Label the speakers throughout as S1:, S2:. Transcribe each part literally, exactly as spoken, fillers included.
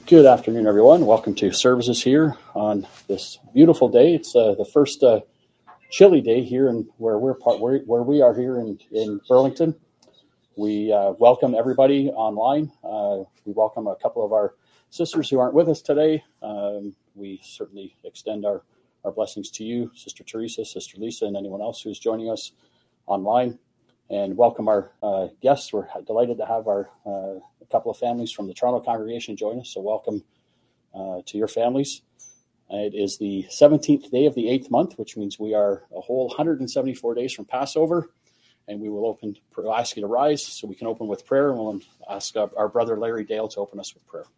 S1: Good afternoon, everyone. Welcome to services here on this beautiful day. It's uh, the first uh, chilly day here, in where we're part, where, where we are here in in Burlington. We uh, welcome everybody online. Uh, we welcome a couple of our sisters who aren't with us today. Um, we certainly extend our our blessings to you, Sister Teresa, Sister Lisa, and anyone else who's joining us online. And welcome our uh, guests. We're delighted to have our uh, a couple of families from the Toronto congregation join us. So welcome uh, to your families. It is the seventeenth day of the eighth month, which means we are a whole one hundred seventy-four days from Passover. And we will open, ask you to rise so we can open with prayer. And we'll ask our brother Larry Dale to open us with prayer.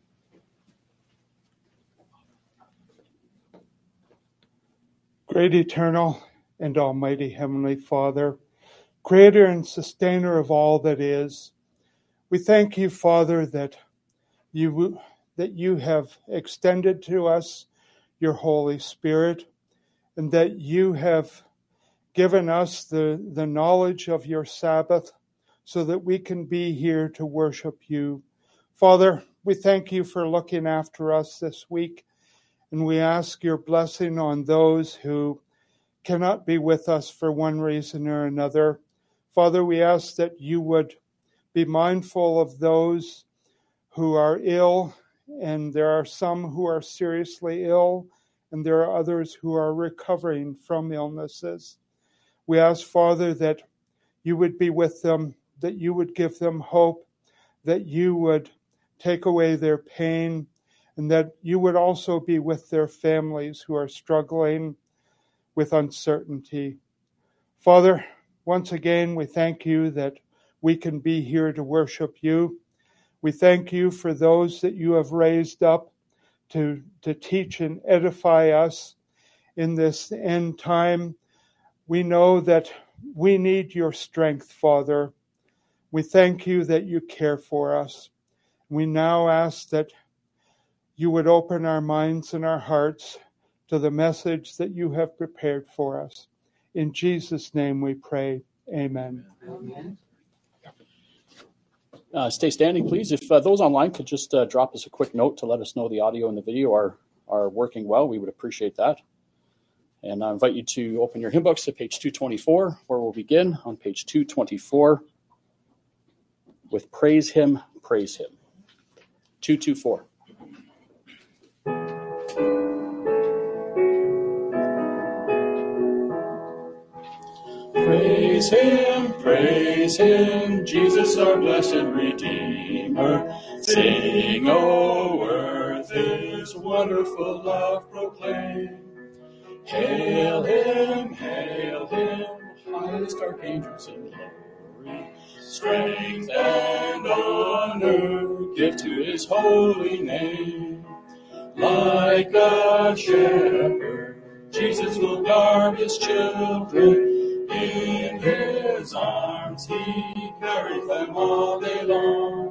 S2: Great, eternal, and almighty Heavenly Father, Creator and sustainer of all that is, we thank you, Father, that you that you have extended to us your Holy Spirit, and that you have given us the, the knowledge of your Sabbath so that we can be here to worship you. Father, we thank you for looking after us this week, and we ask your blessing on those who cannot be with us for one reason or another. Father, we ask that you would be mindful of those who are ill, and there are some who are seriously ill, and there are others who are recovering from illnesses. We ask, Father, that you would be with them, that you would give them hope, that you would take away their pain, and that you would also be with their families who are struggling with uncertainty. Father, once again, we thank you that we can be here to worship you. We thank you for those that you have raised up to, to teach and edify us in this end time. We know that we need your strength, Father. We thank you that you care for us. We now ask that you would open our minds and our hearts to the message that you have prepared for us. In Jesus' name we pray. Amen. Amen.
S1: Uh, stay standing, please. If uh, those online could just uh, drop us a quick note to let us know the audio and the video are, are working well, we would appreciate that. And I invite you to open your hymn books to page two twenty-four, where we'll begin on page two twenty-four with Praise Him, Praise Him. two twenty-four.
S3: Praise him, praise him, Jesus our blessed Redeemer. Sing, O earth, his wonderful love proclaim. Hail him, hail him, highest archangels in glory. Strength and honor give to his holy name. Like a shepherd, Jesus will guard his children. In his arms he carries them all day long.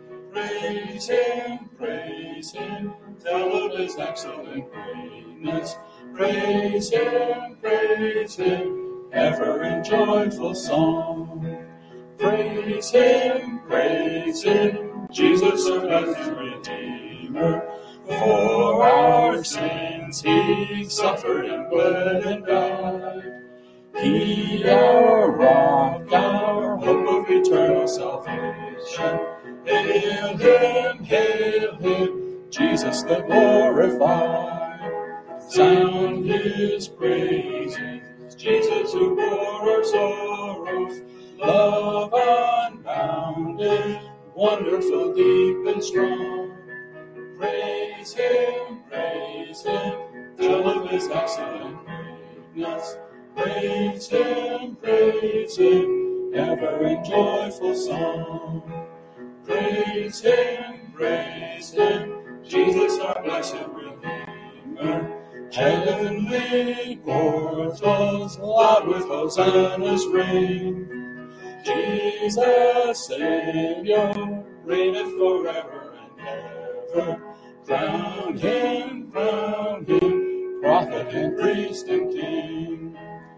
S3: Praise him, praise him, tell of his excellent greatness. Praise him, praise him, ever in joyful song. Praise him, praise him, Jesus our blessed Redeemer. For our sins he suffered and bled and died. He, our rock, our hope of eternal salvation. Hail him, hail him, Jesus the glorified. Sound his praises, Jesus who bore our sorrows. Love unbounded, wonderful, deep, and strong. Praise him, praise him, tell of his excellent greatness. Praise him, praise him, ever in joyful song. Praise him, praise him, Jesus our blessed Redeemer. Heavenly portals loud with hosannas ring. Jesus, Savior, reigneth forever and ever. Crown him, crown him, prophet and priest and king.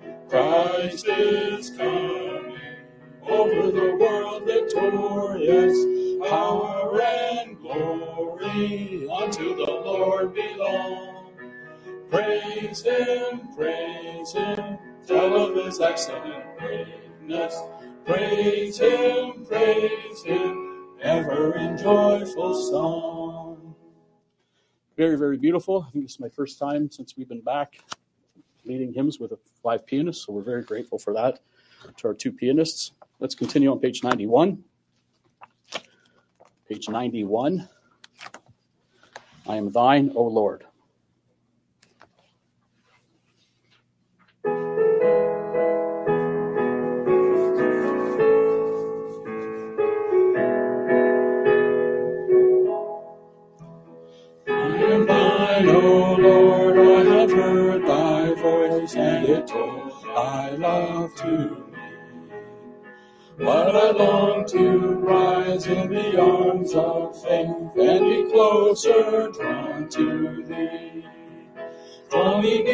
S3: Christ is coming, over the world victorious. power and glory unto the Lord belong. Praise him, praise him, tell of his excellent greatness. Praise him, praise him, ever in joyful song.
S1: Very, very beautiful. I think it's my first time since we've been back leading hymns with a live pianist, so we're very grateful for that to our two pianists. Let's continue on page ninety-one. Page ninety-one. I am thine, O Lord.
S3: O Lord, I have heard thy voice, and it told thy love to me. But I long to rise in the arms of faith, and be closer drawn to thee. Draw me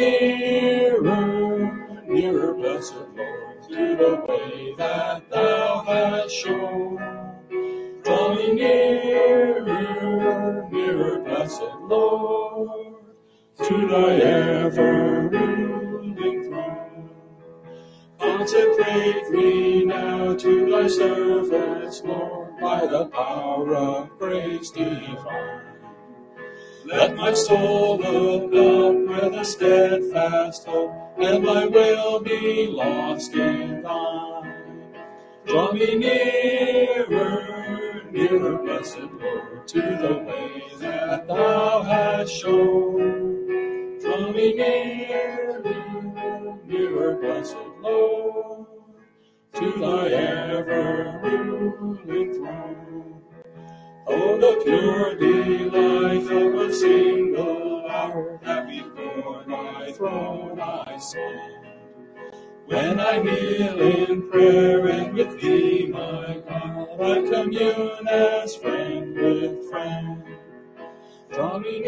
S3: nearer, nearer, blessed Lord, to the way that thou hast shown. Draw me nearer, nearer, blessed Lord, to thy ever-ruling throne. Consecrate me now to thy service, Lord, by the power of grace divine. Let my soul look up with a steadfast hope, and my will be lost in thine. Draw me nearer, nearer, blessed Lord, to the way that thou hast shown. Draw me nearer, nearer, blessed Lord, to thy ever-ruling throne. Oh, the pure delight of a single hour that before thy throne I stand. When I kneel in prayer and with thee, my God, I commune as friend with friend. Draw me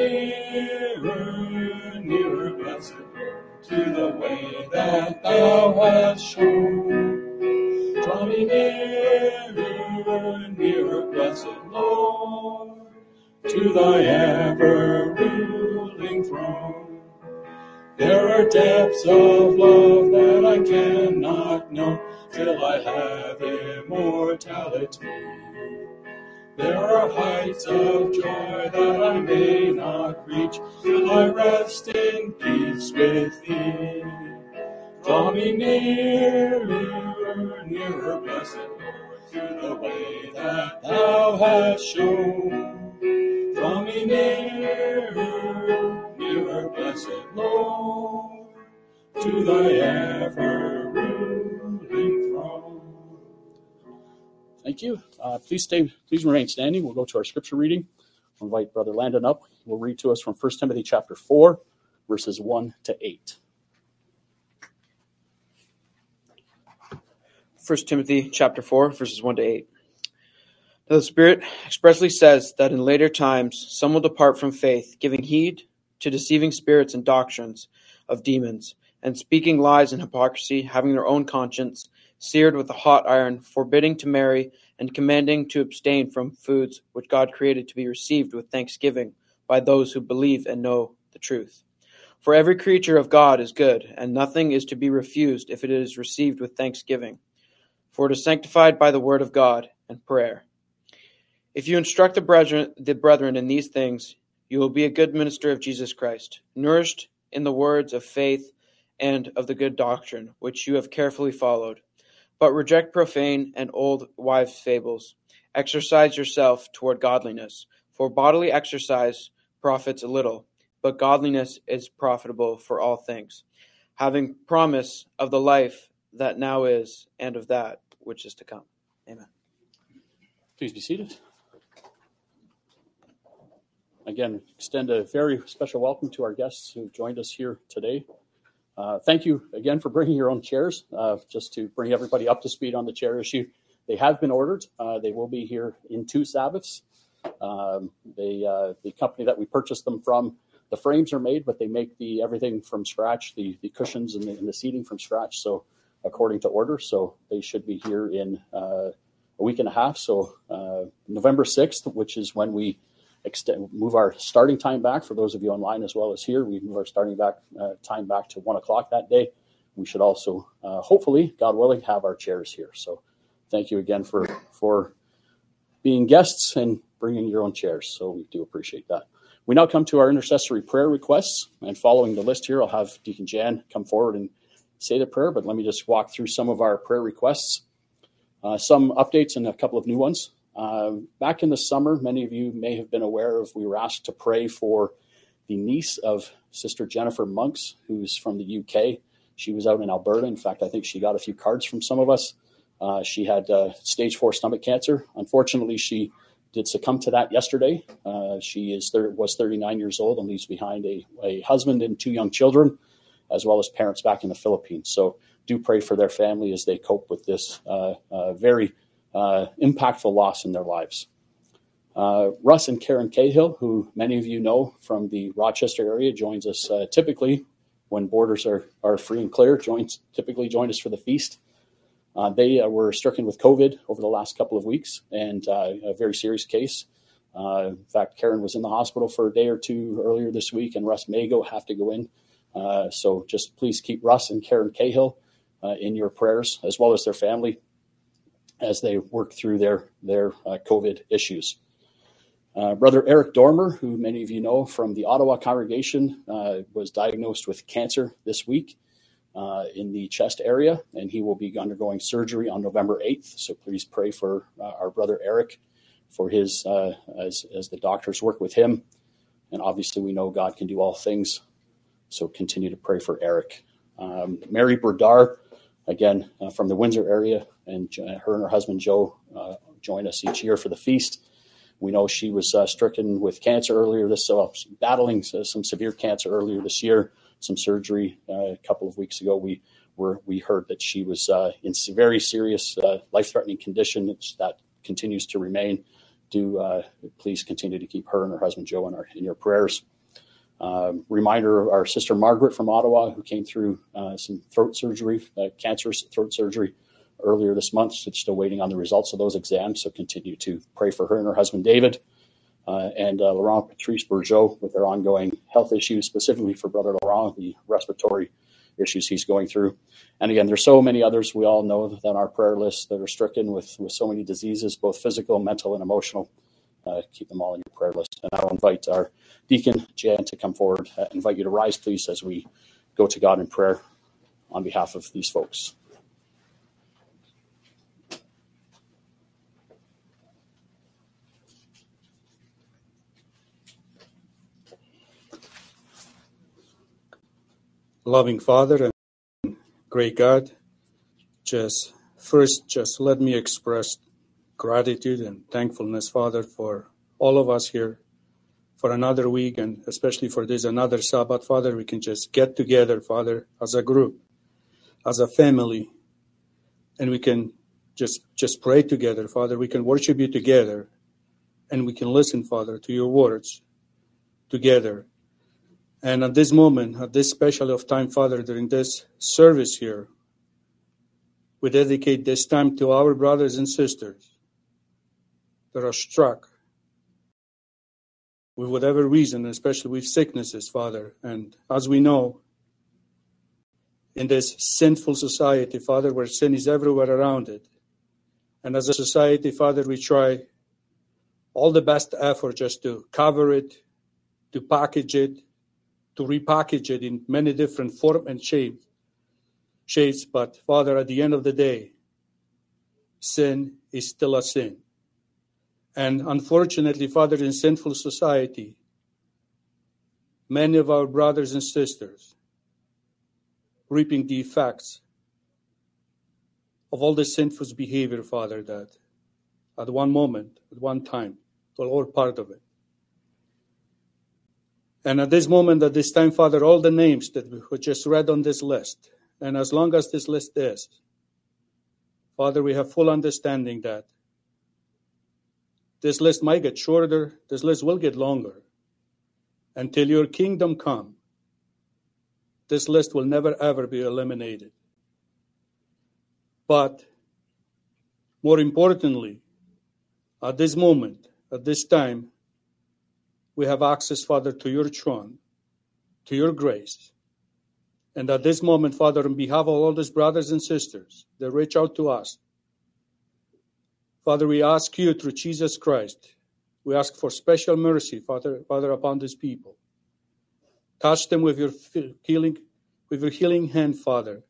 S3: nearer, nearer, blessed Lord, to the way that thou hast shown. Draw me nearer, nearer, blessed Lord, to thy ever-ruling throne. There are depths of love that I cannot know till I have immortality. There are heights of joy that I may not reach till I rest in peace with thee. Draw me nearer, nearer, blessed Lord, to the way that thou hast shown. Draw me nearer, nearer, blessed Lord, to thy ever-ruling throne.
S1: Thank you. Uh, please stay. Please remain standing. We'll go to our scripture reading. I'll invite Brother Landon up. We'll read to us from First Timothy chapter four, verses one to eight.
S4: First Timothy chapter four, verses one to eight. Now the Spirit expressly says that in later times some will depart from faith, giving heed to deceiving spirits and doctrines of demons, and speaking lies and hypocrisy, having their own conscience seared with a hot iron, forbidding to marry, and commanding to abstain from foods which God created to be received with thanksgiving by those who believe and know the truth. For every creature of God is good, and nothing is to be refused if it is received with thanksgiving. For it is sanctified by the word of God and prayer. If you instruct the brethren, the brethren in these things, you will be a good minister of Jesus Christ, nourished in the words of faith and of the good doctrine, which you have carefully followed. But reject profane and old wives' fables. Exercise yourself toward godliness, for bodily exercise profits a little, but godliness is profitable for all things, having promise of the life that now is, and of that which is to come. Amen.
S1: Please be seated. Again, extend a very special welcome to our guests who've joined us here today. Uh, thank you again for bringing your own chairs, uh, just to bring everybody up to speed on the chair issue. They have been ordered. Uh, they will be here in two Sabbaths. Um, they, uh, the company that we purchased them from, the frames are made, but they make the everything from scratch, the, the cushions and the, and the seating from scratch, so according to order. So they should be here in uh, a week and a half. So uh, November sixth, which is when we extend, move our starting time back. For those of you online as well as here, we move our starting back uh, time back to one o'clock that day. We should also, uh, hopefully, God willing, have our chairs here. So thank you again for for being guests and bringing your own chairs. So we do appreciate that. We now come to our intercessory prayer requests. And following the list here, I'll have Deacon Jan come forward and say the prayer. But let me just walk through some of our prayer requests. Uh, some updates and a couple of new ones. Uh, back in the summer, many of you may have been aware of, we were asked to pray for the niece of Sister Jennifer Monks, who's from the U K. She was out in Alberta. In fact, I think she got a few cards from some of us. Uh, she had uh, stage four stomach cancer. Unfortunately, she did succumb to that yesterday. Uh, she is thir- was thirty-nine years old and leaves behind a, a husband and two young children, as well as parents back in the Philippines. So do pray for their family as they cope with this uh, uh, very uh, impactful loss in their lives. Uh, Russ and Karen Cahill, who many of you know from the Rochester area, joins us uh, typically when borders are, are free and clear, joins typically join us for the feast. Uh, they uh, were stricken with COVID over the last couple of weeks, and uh, a very serious case. Uh, in fact, Karen was in the hospital for a day or two earlier this week, and Russ may go have to go in. Uh, so just please keep Russ and Karen Cahill uh, in your prayers, as well as their family, as they work through their, their uh, COVID issues. Uh, Brother Eric Dormer, who many of you know from the Ottawa congregation, uh, was diagnosed with cancer this week uh, in the chest area, and he will be undergoing surgery on November eighth. So please pray for uh, our brother Eric for his, uh, as, as the doctors work with him. And obviously we know God can do all things, so continue to pray for Eric. Um, Mary Berdar, again, uh, from the Windsor area, and uh, her and her husband Joe uh, join us each year for the feast. We know she was uh, stricken with cancer earlier this, uh, battling uh, some severe cancer earlier this year, some surgery uh, a couple of weeks ago. We were we heard that she was uh, in very serious, uh, life-threatening condition that continues to remain. Do uh, please continue to keep her and her husband Joe in, our, in your prayers. Um, reminder of our sister Margaret from Ottawa, who came through uh, some throat surgery, uh, cancerous throat surgery earlier this month. So still waiting on the results of those exams. So continue to pray for her and her husband, David, uh, and uh, Laurent Patrice Bourgeot with their ongoing health issues, specifically for Brother Laurent, the respiratory issues he's going through. And again, there's so many others we all know that on our prayer list that are stricken with, with so many diseases, both physical, mental, and emotional. Uh, keep them all on your prayer list. And I'll invite our deacon, Jan, to come forward. I invite you to rise, please, as we go to God in prayer on behalf of these folks.
S5: Loving Father and great God, just first, just let me express gratitude and thankfulness, Father, for all of us here for another week, and especially for this another Sabbath, Father. We can just get together, Father, as a group, as a family, and we can just just pray together, Father. We can worship you together, and we can listen, Father, to your words together. And at this moment, at this special of time, Father, during this service here, we dedicate this time to our brothers and sisters that are struck with whatever reason, especially with sicknesses, Father. And as we know, in this sinful society, Father, where sin is everywhere around it, and as a society, Father, we try all the best effort just to cover it, to package it, to repackage it in many different forms and shapes. shapes. But, Father, at the end of the day, sin is still a sin. And unfortunately, Father, in sinful society, many of our brothers and sisters reaping the effects of all the sinful behavior, Father, that at one moment, at one time, we're all part of it. And at this moment, at this time, Father, all the names that we just read on this list, and as long as this list is, Father, we have full understanding that this list might get shorter, this list will get longer. Until your kingdom come, this list will never, ever be eliminated. But More importantly, at this moment, at this time, we have access, Father, to your throne, to your grace. And at this moment, Father, on behalf of all these brothers and sisters that reach out to us, Father, we ask you through Jesus Christ, we ask for special mercy, Father, Father, upon these people. Touch them with your healing, with your healing hand, Father.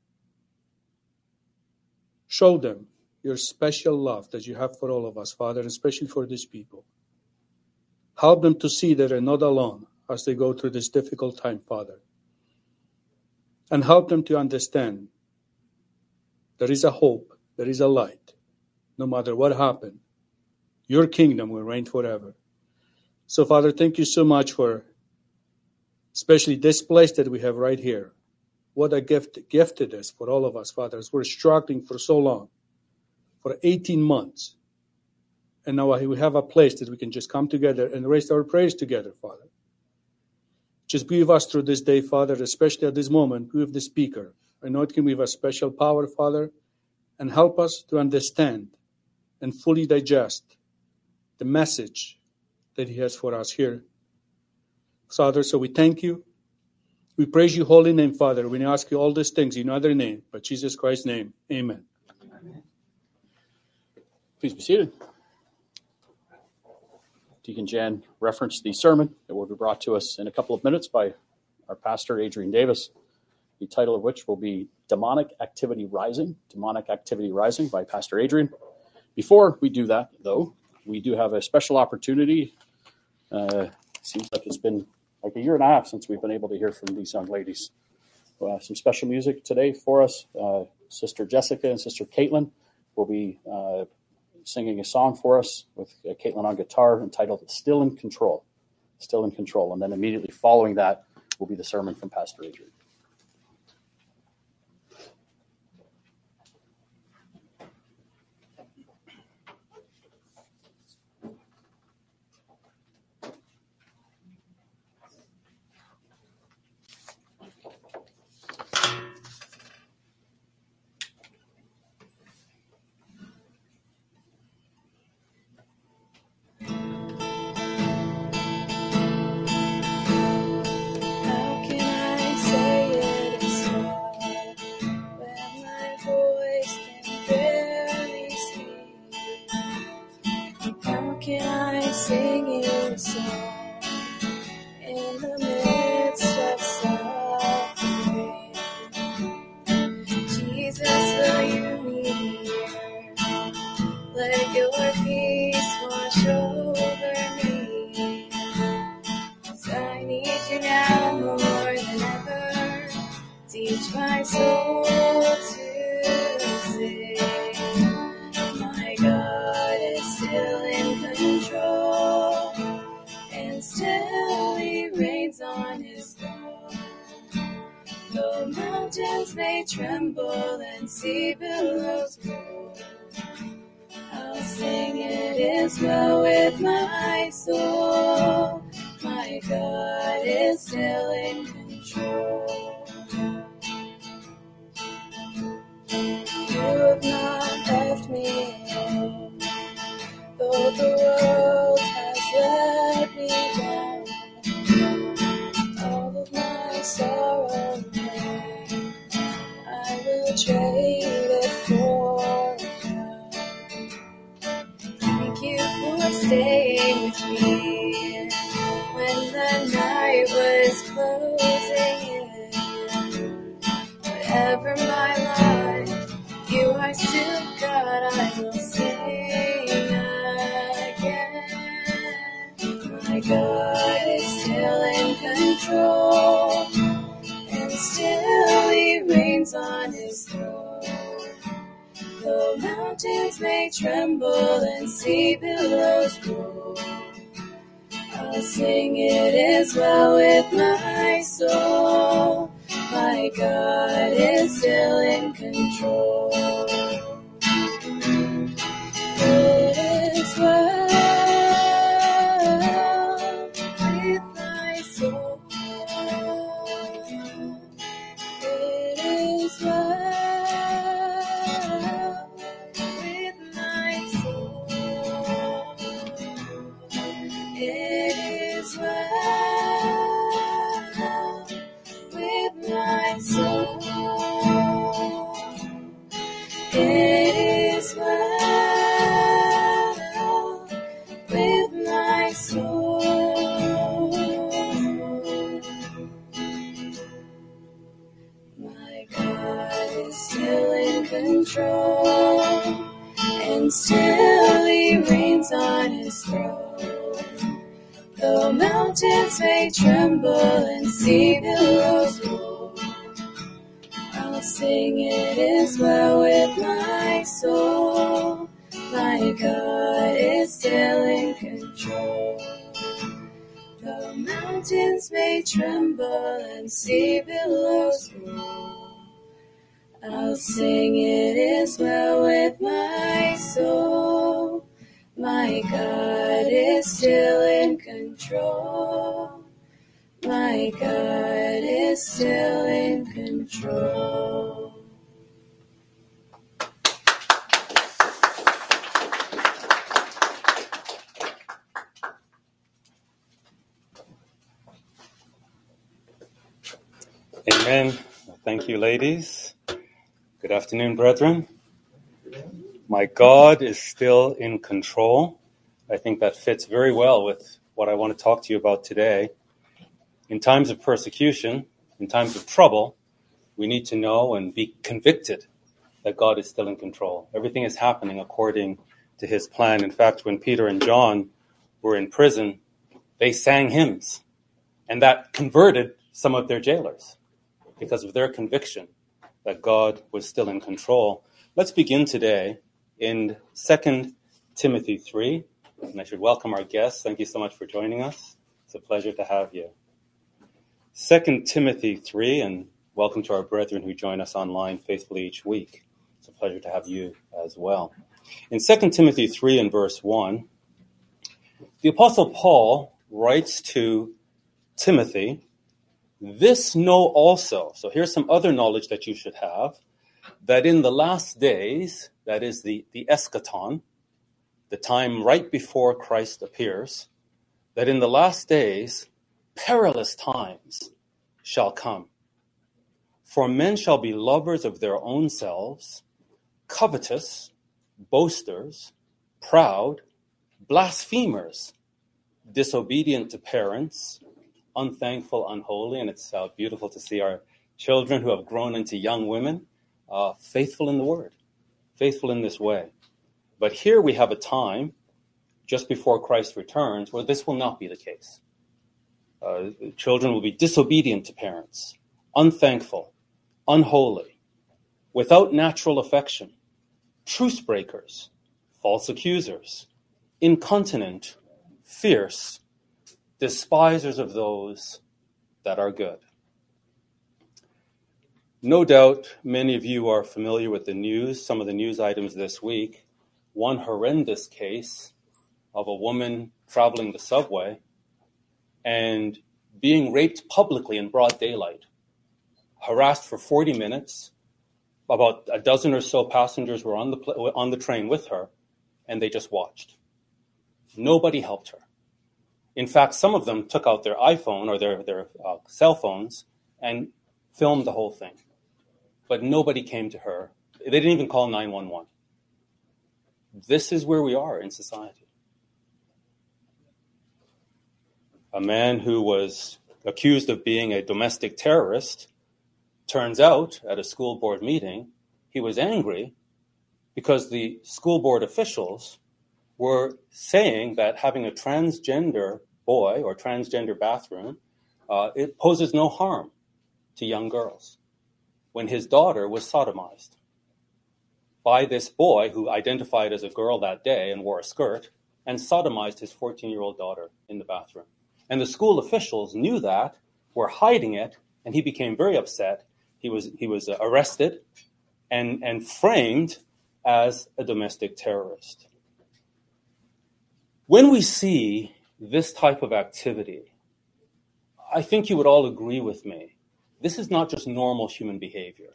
S5: Show them your special love that you have for all of us, Father, especially for these people. Help them to see that they're not alone as they go through this difficult time, Father. And help them to understand there is a hope, there is a light. No matter what happened, your kingdom will reign forever. So, Father, thank you so much for especially this place that we have right here. What a gift, gift it is for all of us, Father, as we're struggling for so long, for eighteen months. And now we have a place that we can just come together and raise our prayers together, Father. Just be with us through this day, Father, especially at this moment, be with the speaker. I know it can be with a special power, Father, and help us to understand and fully digest the message that he has for us here. Father, so we thank you. We praise your holy name, Father. We ask you all these things in other name, but Jesus Christ's name. Amen.
S1: Amen. Please be seated. Deacon Jan referenced the sermon that will be brought to us in a couple of minutes by our pastor, Adrian Davis, the title of which will be Demonic Activity Rising, Demonic Activity Rising by Pastor Adrian. Before we do that, though, we do have a special opportunity. Uh, seems like it's been like a year and a half since we've been able to hear from these young ladies. Uh, some special music today for us. Uh, Sister Jessica and Sister Caitlin will be uh, singing a song for us with uh, Caitlin on guitar entitled Still in Control. Still in Control. And then immediately following that will be the sermon from Pastor Adrian.
S6: Tremble and sea billows roll. I'll sing, it is well with my soul. My God is still in control. You have not left me alone, though the world has let me down. All of my sorrow and pain, I will trade it for a crown. Thank you for staying with me when the night was closing in. Whatever my life, you are still God. I will sing again. My God is still in control, and still he reigns on his throne. Though mountains may tremble and sea billows roll, I'll sing, it is well with my soul. My God is still in control. It is well with my soul. It is well with my is well with my soul. It is well with my soul. My God is still in control, and still He reigns on His throne. Though mountains may tremble and sea billows roll, I'll sing it is well with my soul. My God is still in control. The mountains may tremble and sea billows roll, I'll sing it is well with my soul. My God is still in control. My God is still in control.
S7: Amen. Thank you, ladies. Good afternoon, brethren. My God is still in control. I think that fits very well with what I want to talk to you about today. In times of persecution, in times of trouble, we need to know and be convicted that God is still in control. Everything is happening according to His plan. In fact, when Peter and John were in prison, they sang hymns, and that converted some of their jailers because of their conviction that God was still in control. Let's begin today in Second Timothy three, and I should welcome our guests. Thank you so much for joining us. It's a pleasure to have you. Second Timothy three, and welcome to our brethren who join us online faithfully each week. It's a pleasure to have you as well. In Second Timothy three and verse one, the Apostle Paul writes to Timothy, "This know also," so here's some other knowledge that you should have, "that in the last days," that is the, the eschaton, the time right before Christ appears, "that in the last days perilous times shall come. For men shall be lovers of their own selves, covetous, boasters, proud, blasphemers, disobedient to parents, unthankful, unholy." And it's uh, beautiful to see our children who have grown into young women, uh, faithful in the word, faithful in this way. But here we have a time just before Christ returns where this will not be the case. Uh, children will be disobedient to parents, unthankful, unholy, without natural affection, truce breakers, false accusers, incontinent, fierce, despisers of those that are good. No doubt many of you are familiar with the news, some of the news items this week. One horrendous case of a woman traveling the subway and being raped publicly in broad daylight, harassed for forty minutes. About a dozen or so passengers were on the pl- on the train with her, and they just watched. Nobody helped her. In fact, some of them took out their iPhone or their, their uh, cell phones and filmed the whole thing. But nobody came to her. They didn't even call nine one one. This is where we are in society. A man who was accused of being a domestic terrorist, turns out at a school board meeting, he was angry because the school board officials were saying that having a transgender boy or transgender bathroom, uh, it poses no harm to young girls, when his daughter was sodomized by this boy who identified as a girl that day and wore a skirt and sodomized his fourteen-year-old daughter in the bathroom. And the school officials knew that, were hiding it, and he became very upset. He was he was arrested and, and framed as a domestic terrorist. When we see this type of activity, I think you would all agree with me. This is not just normal human behavior.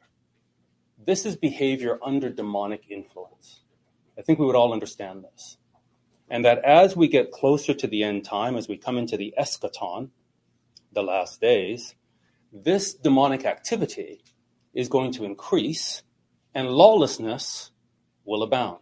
S7: This is behavior under demonic influence. I think we would all understand this. And that as we get closer to the end time, as we come into the eschaton, the last days, this demonic activity is going to increase and lawlessness will abound.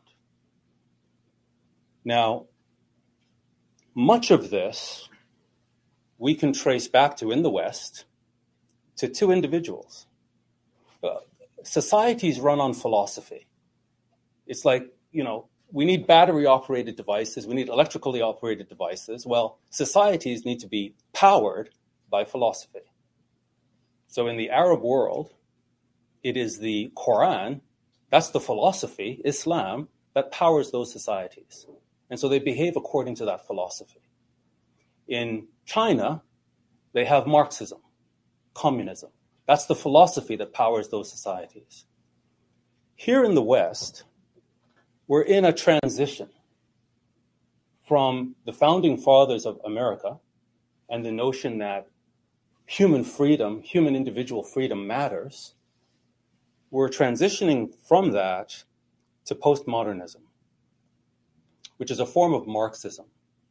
S7: Now, much of this we can trace back to, in the West, to two individuals. Uh, societies run on philosophy. It's like, you know, we need battery-operated devices. We need electrically operated devices. Well, societies need to be powered by philosophy. So in the Arab world, it is the Quran, that's the philosophy, Islam, that powers those societies. And so they behave according to that philosophy. In China, they have Marxism, communism. That's the philosophy that powers those societies. Here in the West, we're in a transition from the founding fathers of America and the notion that human freedom, human individual freedom matters. We're transitioning from that to postmodernism, which is a form of Marxism.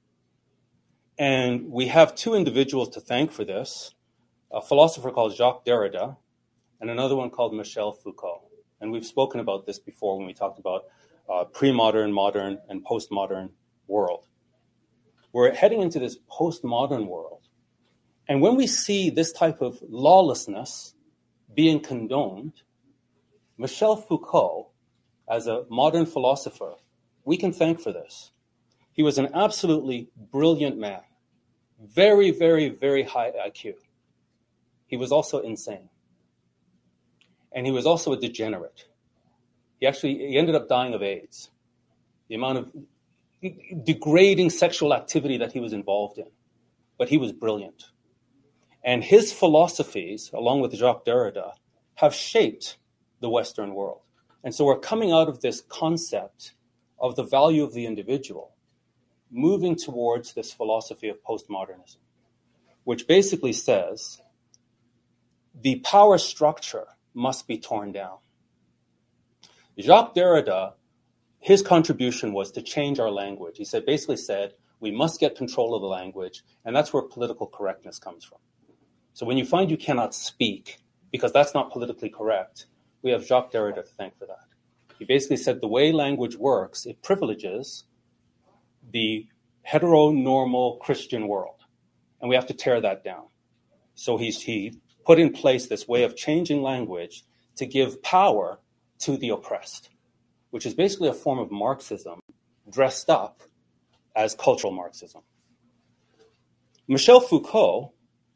S7: And we have two individuals to thank for this, a philosopher called Jacques Derrida and another one called Michel Foucault. And we've spoken about this before when we talked about uh, pre-modern, modern, and postmodern world. We're heading into this postmodern world. And when we see this type of lawlessness being condoned, Michel Foucault, as a modern philosopher, we can thank for this. He was an absolutely brilliant man, very, very, very high I Q. He was also insane. And he was also a degenerate. He actually he ended up dying of AIDS. The amount of degrading sexual activity that he was involved in. But he was brilliant. And his philosophies, along with Jacques Derrida, have shaped the Western world. And so we're coming out of this concept of the value of the individual, moving towards this philosophy of postmodernism, which basically says the power structure must be torn down. Jacques Derrida, his contribution was to change our language. He said, basically said, we must get control of the language, and that's where political correctness comes from. So when you find you cannot speak because that's not politically correct, we have Jacques Derrida to thank for that. He basically said the way language works, it privileges the heteronormal Christian world, and we have to tear that down. So he's, he put in place this way of changing language to give power to the oppressed, which is basically a form of Marxism dressed up as cultural Marxism. Michel Foucault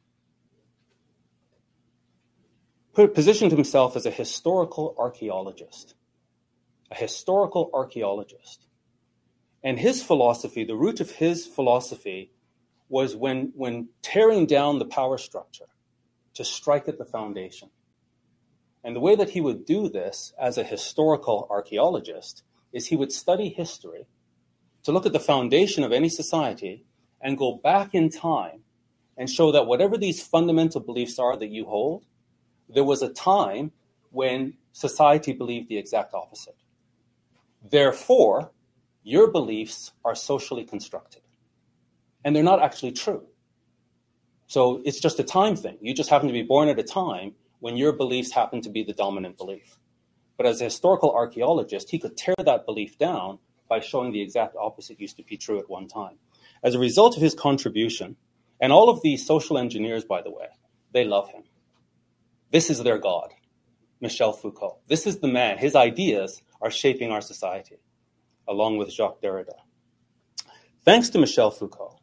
S7: put, positioned himself as a historical archaeologist, a historical archaeologist. And his philosophy, the root of his philosophy was when, when tearing down the power structure, to strike at the foundation. And the way that he would do this as a historical archaeologist is he would study history to look at the foundation of any society and go back in time and show that whatever these fundamental beliefs are that you hold, there was a time when society believed the exact opposite. Therefore, your beliefs are socially constructed, and they're not actually true. So it's just a time thing. You just happen to be born at a time when your beliefs happen to be the dominant belief. But as a historical archaeologist, he could tear that belief down by showing the exact opposite used to be true at one time. As a result of his contribution, and all of these social engineers, by the way, they love him. This is their God, Michel Foucault. This is the man. His ideas are shaping our society, along with Jacques Derrida. Thanks to Michel Foucault,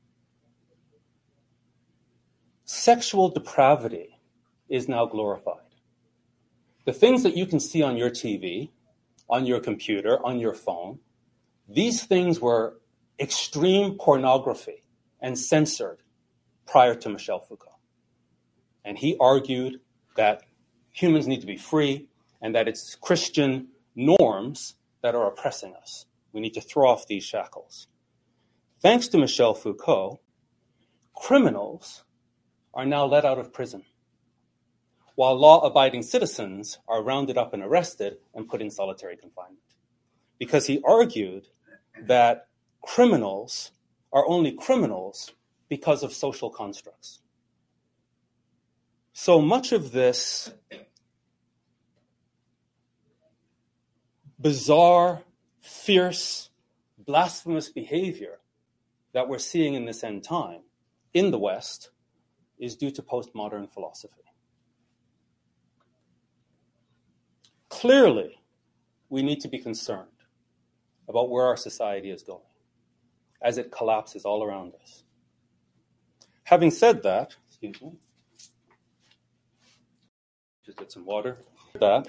S7: sexual depravity is now glorified. The things that you can see on your T V, on your computer, on your phone, these things were extreme pornography and censored prior to Michel Foucault. And he argued that humans need to be free and that it's Christian norms that are oppressing us. We need to throw off these shackles. Thanks to Michel Foucault, criminals are now let out of prison, while law-abiding citizens are rounded up and arrested and put in solitary confinement. Because he argued that criminals are only criminals because of social constructs. So much of this bizarre, fierce, blasphemous behavior that we're seeing in this end time in the West is due to postmodern philosophy. Clearly, we need to be concerned about where our society is going as it collapses all around us. Having said that, excuse me, just get some water. That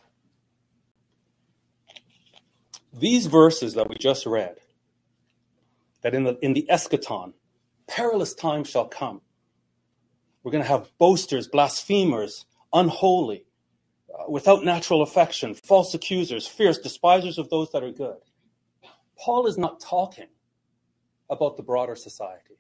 S7: these verses that we just read, that in the in the eschaton, perilous times shall come. We're going to have boasters, blasphemers, unholy, uh, without natural affection, false accusers, fierce, despisers of those that are good. Paul is not talking about the broader society.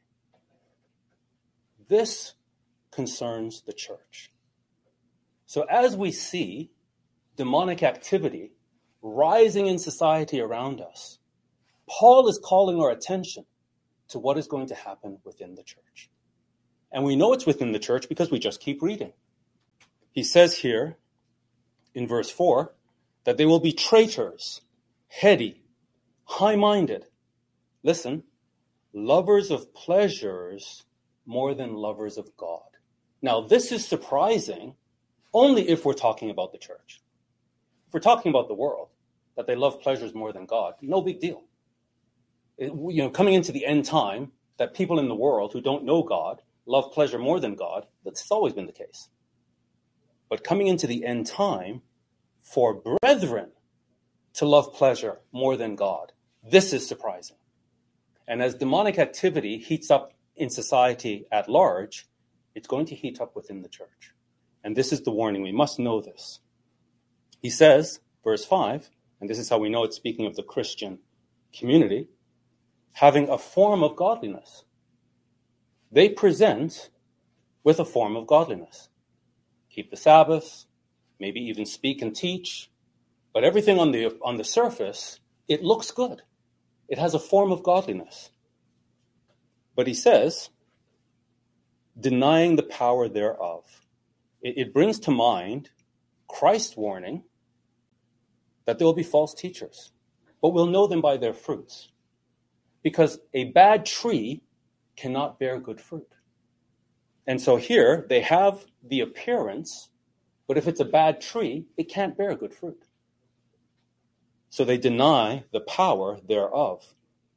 S7: This concerns the church. So as we see demonic activity rising in society around us, Paul is calling our attention to what is going to happen within the church. And we know it's within the church because we just keep reading. He says here in verse four that they will be traitors, heady, high-minded. Listen, lovers of pleasures more than lovers of God. Now, this is surprising only if we're talking about the church. If we're talking about the world, that they love pleasures more than God, no big deal. It, you know, coming into the end time, that people in the world who don't know God love pleasure more than God, that's always been the case. But coming into the end time, for brethren to love pleasure more than God, this is surprising. And as demonic activity heats up in society at large, it's going to heat up within the church. And this is the warning. We must know this. He says, verse five, and this is how we know it's speaking of the Christian community, having a form of godliness. They present with a form of godliness. Keep the Sabbath, maybe even speak and teach, but everything on the on the surface, it looks good. It has a form of godliness. But he says, denying the power thereof. It, it brings to mind Christ's warning that there will be false teachers, but we'll know them by their fruits. Because a bad tree cannot bear good fruit. And so here they have the appearance, but if it's a bad tree, it can't bear good fruit. So they deny the power thereof.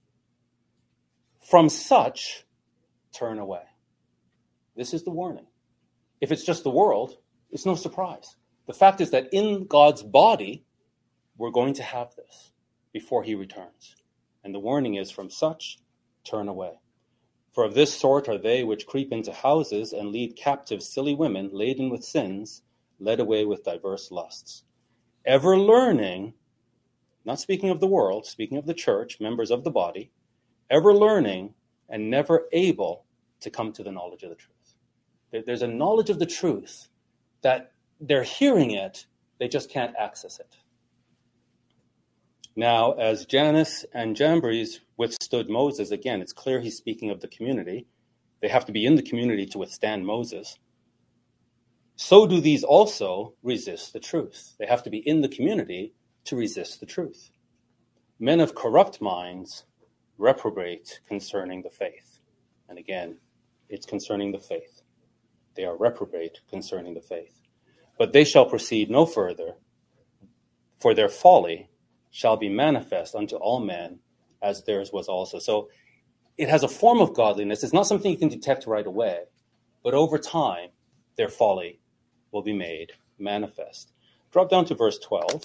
S7: From such, turn away. This is the warning. If it's just the world, it's no surprise. The fact is that in God's body, we're going to have this before he returns. And the warning is, from such, turn away. For of this sort are they which creep into houses and lead captive silly women laden with sins, led away with diverse lusts. Ever learning, not speaking of the world, speaking of the church, members of the body, ever learning and never able to come to the knowledge of the truth. There's a knowledge of the truth that they're hearing it, they just can't access it. Now, as Jannes and Jambres withstood Moses, again, it's clear he's speaking of the community. They have to be in the community to withstand Moses. So do these also resist the truth. They have to be in the community to resist the truth. Men of corrupt minds reprobate concerning the faith. And again, it's concerning the faith. They are reprobate concerning the faith. But they shall proceed no further, for their folly shall be manifest unto all men, as theirs was also. So it has a form of godliness. It's not something you can detect right away, but over time, their folly will be made manifest. Drop down to verse twelve,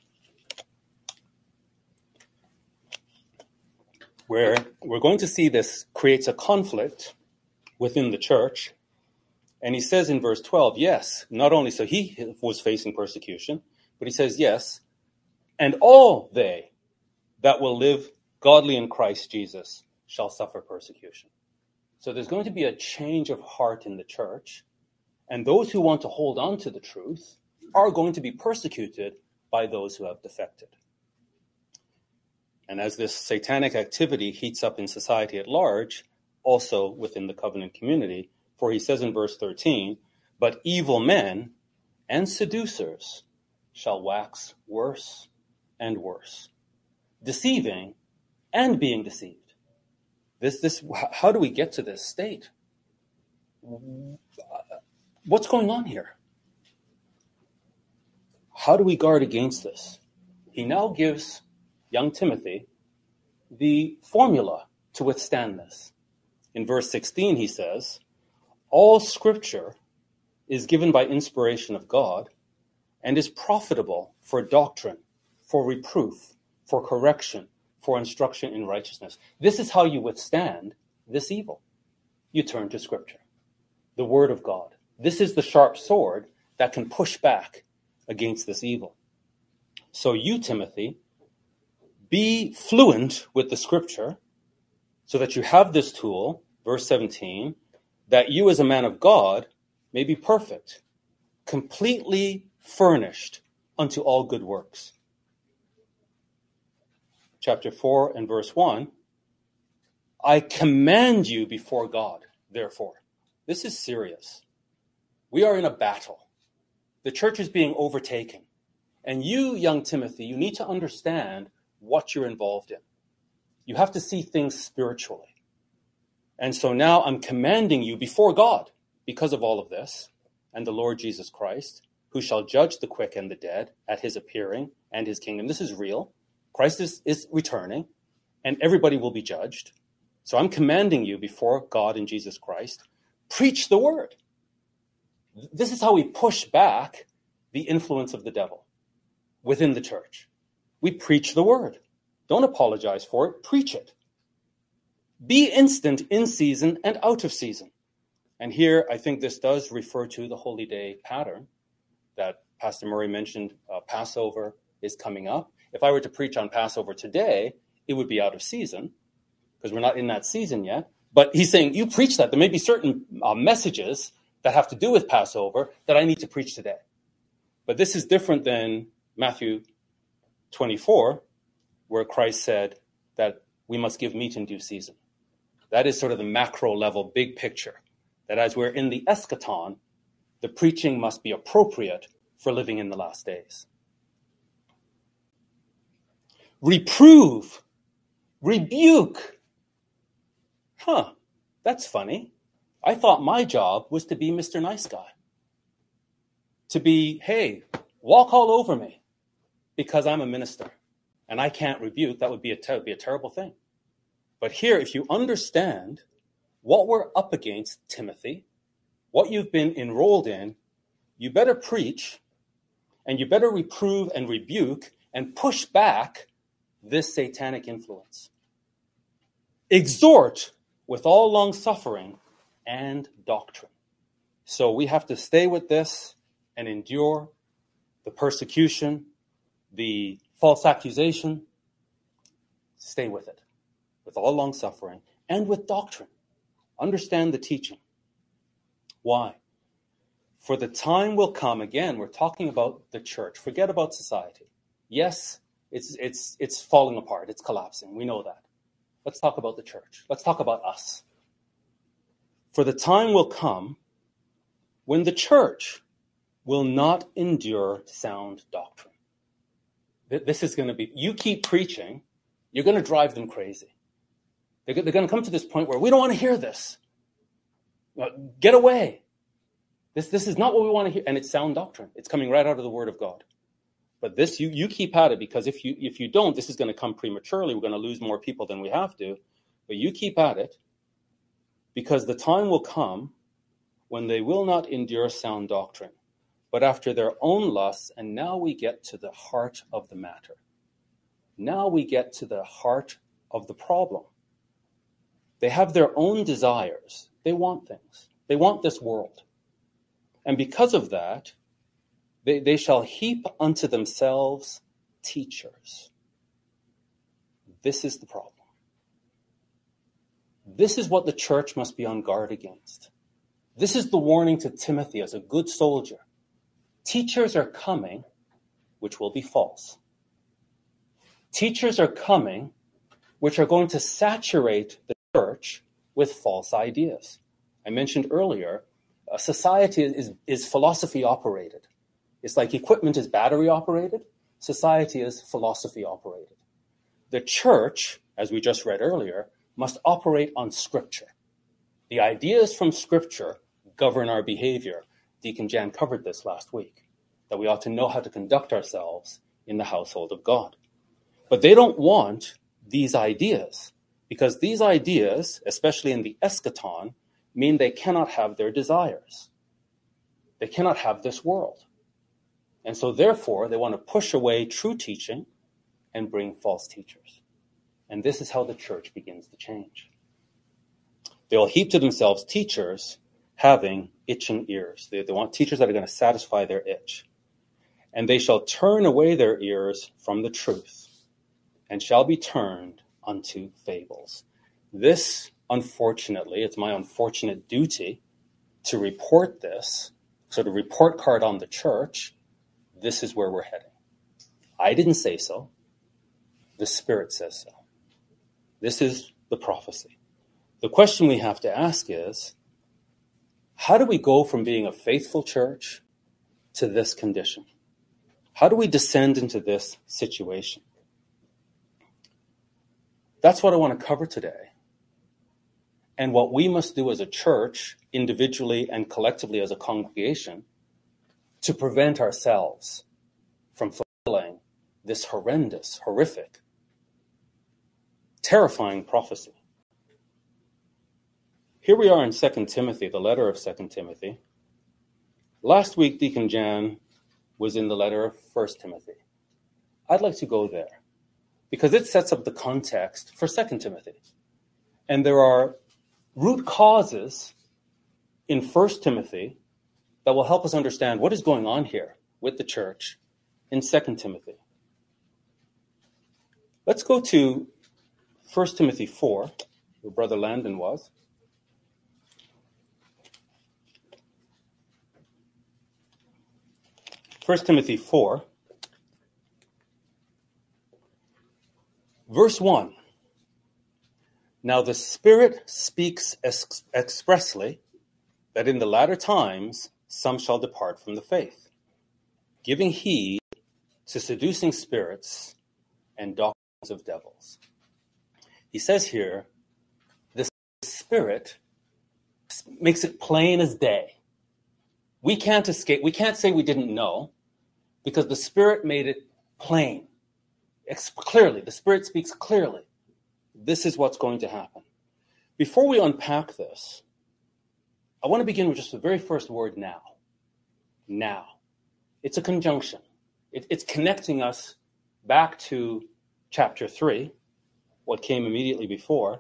S7: where we're going to see this creates a conflict within the church. And he says in verse twelve, yes, not only so he was facing persecution, but he says, yes, and all they that will live godly in Christ Jesus shall suffer persecution. So there's going to be a change of heart in the church, and those who want to hold on to the truth are going to be persecuted by those who have defected. And as this satanic activity heats up in society at large, also within the covenant community, for he says in verse thirteen, but evil men and seducers shall wax worse and worse, deceiving and being deceived. This, this, how do we get to this state? What's going on here? How do we guard against this? He now gives young Timothy the formula to withstand this. In verse sixteen, he says, all scripture is given by inspiration of God and is profitable for doctrine, for reproof, for correction, for instruction in righteousness. This is how you withstand this evil. You turn to scripture, the word of God. This is the sharp sword that can push back against this evil. So you, Timothy, be fluent with the scripture so that you have this tool, verse seventeen, that you as a man of God may be perfect, completely furnished unto all good works. Chapter four and verse one, I command you before God, therefore. This is serious. We are in a battle. The church is being overtaken. And you, young Timothy, you need to understand what you're involved in. You have to see things spiritually. And so now I'm commanding you before God, because of all of this, and the Lord Jesus Christ, who shall judge the quick and the dead at his appearing and his kingdom. This is real. Christ is, is returning, and everybody will be judged. So I'm commanding you before God and Jesus Christ, preach the word. This is how we push back the influence of the devil within the church. We preach the word. Don't apologize for it. Preach it. Be instant in season and out of season. And here, I think this does refer to the Holy Day pattern that Pastor Murray mentioned. Uh, Passover is coming up. If I were to preach on Passover today, it would be out of season because we're not in that season yet. But he's saying, you preach that. There may be certain uh, messages that have to do with Passover that I need to preach today. But this is different than Matthew twenty-four, where Christ said that we must give meat in due season. That is sort of the macro level, big picture, that as we're in the eschaton, the preaching must be appropriate for living in the last days. Reprove, rebuke. Huh, that's funny. I thought my job was to be Mister Nice Guy. To be, hey, walk all over me because I'm a minister and I can't rebuke. That would be a, ter- be a terrible thing. But here, if you understand what we're up against, Timothy, what you've been enrolled in, you better preach and you better reprove and rebuke and push back this satanic influence. Exhort with all long suffering and doctrine. So we have to stay with this and endure the persecution, the false accusation. Stay with it, with all long suffering and with doctrine. Understand the teaching. Why? For the time will come, again, we're talking about the church. Forget about society. Yes, it's it's it's falling apart. It's collapsing. We know that. Let's talk about the church. Let's talk about us. For the time will come when the church will not endure sound doctrine. This is going to be, you keep preaching, you're going to drive them crazy. They're, they're going to come to this point where we don't want to hear this. Get away. This, this is not what we want to hear. And it's sound doctrine. It's coming right out of the Word of God. But this, you, you keep at it, because if you, if you don't, this is going to come prematurely. We're going to lose more people than we have to. But you keep at it, because the time will come when they will not endure sound doctrine, but after their own lusts. And now we get to the heart of the matter. Now we get to the heart of the problem. They have their own desires. They want things. They want this world. And because of that, they, they shall heap unto themselves teachers. This is the problem. This is what the church must be on guard against. This is the warning to Timothy as a good soldier. Teachers are coming, which will be false. Teachers are coming which are going to saturate the church with false ideas. I mentioned earlier, a society is, is philosophy operated. It's like equipment is battery operated. Society is philosophy operated. The church, as we just read earlier, must operate on Scripture. The ideas from Scripture govern our behavior. Deacon Jan covered this last week, that we ought to know how to conduct ourselves in the household of God. But they don't want these ideas, because these ideas, especially in the eschaton, mean they cannot have their desires. They cannot have this world. And so therefore, they want to push away true teaching and bring false teachers. And this is how the church begins to change. They'll heap to themselves teachers having itching ears. They, they want teachers that are going to satisfy their itch. And they shall turn away their ears from the truth, and shall be turned unto fables. This, unfortunately, it's my unfortunate duty to report this. So the report card on the church, this is where we're heading. I didn't say so. The Spirit says so. This is the prophecy. The question we have to ask is, how do we go from being a faithful church to this condition? How do we descend into this situation? That's what I want to cover today. And what we must do as a church, individually and collectively as a congregation, to prevent ourselves from fulfilling this horrendous, horrific, terrifying prophecy. Here we are in Second Timothy, the letter of Second Timothy. Last week, Deacon Jan was in the letter of First Timothy. I'd like to go there because it sets up the context for Second Timothy. And there are root causes in First Timothy that will help us understand what is going on here with the church in Second Timothy. Let's go to First Timothy four, where Brother Landon was. First Timothy four, verse one. Now the Spirit speaks ex- expressly that in the latter times some shall depart from the faith, giving heed to seducing spirits and doctrines of devils. He says here, the Spirit makes it plain as day. We can't escape. We can't say we didn't know, because the Spirit made it plain, Ex- clearly. The Spirit speaks clearly. This is what's going to happen. Before we unpack this, I want to begin with just the very first word, now. Now. It's a conjunction. It, it's connecting us back to chapter three, what came immediately before.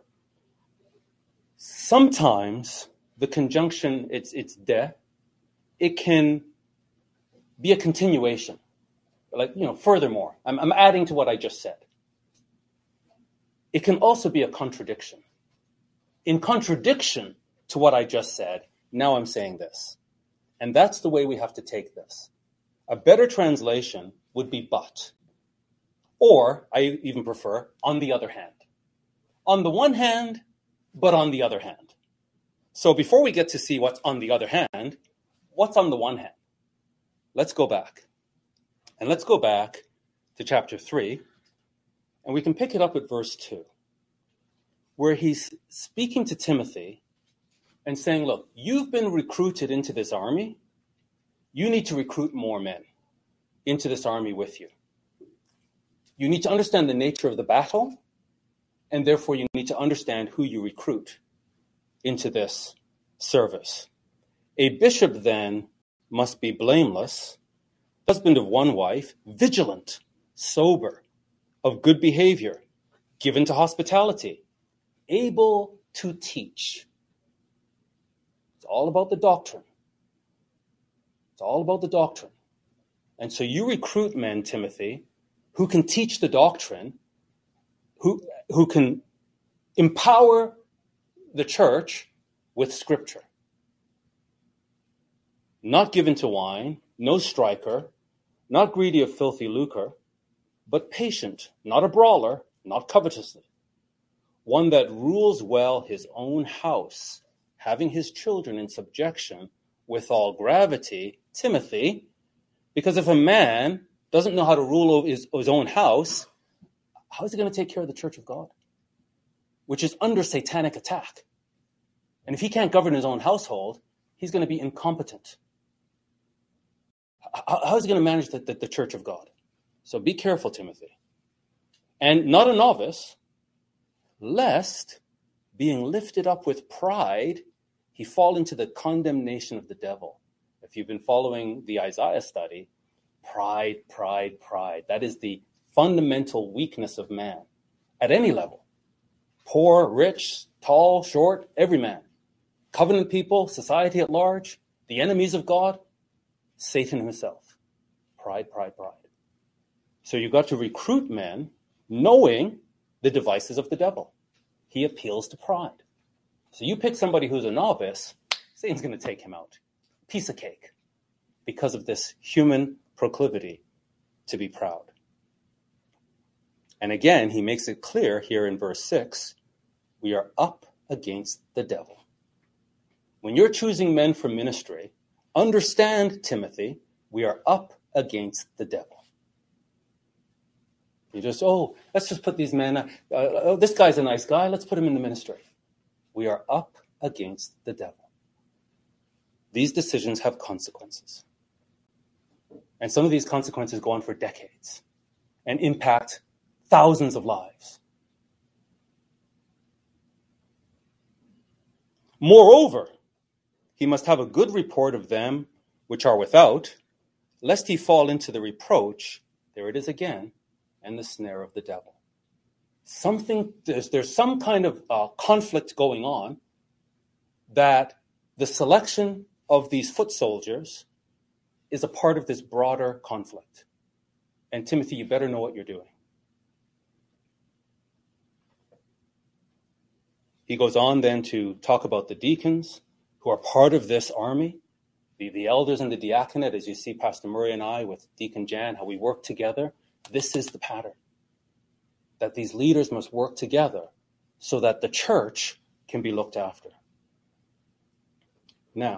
S7: Sometimes the conjunction, it's, it's de, it can be a continuation. Like, you know, furthermore, I'm, I'm adding to what I just said. It can also be a contradiction. In contradiction to what I just said, now I'm saying this. And that's the way we have to take this. A better translation would be but. Or, I even prefer, on the other hand. On the one hand, but on the other hand. So before we get to see what's on the other hand, what's on the one hand? Let's go back. And let's go back to chapter three, and we can pick it up at verse two, where he's speaking to Timothy and saying, look, you've been recruited into this army. You need to recruit more men into this army with you. You need to understand the nature of the battle, and therefore you need to understand who you recruit into this service. A bishop then must be blameless, husband of one wife, vigilant, sober, of good behavior, given to hospitality, able to teach. It's all about the doctrine. It's all about the doctrine. And so you recruit men, Timothy, who can teach the doctrine, who, who can empower the church with Scripture. Not given to wine, no striker, not greedy of filthy lucre, but patient, not a brawler, not covetous, one that rules well his own house, having his children in subjection with all gravity. Timothy, because if a man doesn't know how to rule his, his own house, how is he going to take care of the church of God, which is under satanic attack? And if he can't govern his own household, he's going to be incompetent. How, how is he going to manage the, the, the church of God? So be careful, Timothy. And not a novice, lest, being lifted up with pride, he fall into the condemnation of the devil. If you've been following the Isaiah study, pride, pride, pride. That is the fundamental weakness of man at any level. Poor, rich, tall, short, every man. Covenant people, society at large, the enemies of God, Satan himself. Pride, pride, pride. So you've got to recruit men knowing the devices of the devil. He appeals to pride. So you pick somebody who's a novice, Satan's going to take him out. Piece of cake. Because of this human proclivity to be proud. And again, he makes it clear here in verse six, we are up against the devil. When you're choosing men for ministry, understand, Timothy, we are up against the devil. You just, oh, let's just put these men, uh, oh, this guy's a nice guy, let's put him in the ministry. We are up against the devil. These decisions have consequences. And some of these consequences go on for decades and impact thousands of lives. Moreover, he must have a good report of them which are without, lest he fall into the reproach, there it is again, and the snare of the devil. Something, there's, there's some kind of uh, conflict going on that the selection of these foot soldiers is a part of this broader conflict. And Timothy, you better know what you're doing. He goes on then to talk about the deacons who are part of this army, the, the elders and the diaconate, as you see Pastor Murray and I with Deacon Jan, how we work together. This is the pattern, that these leaders must work together so that the church can be looked after. Now,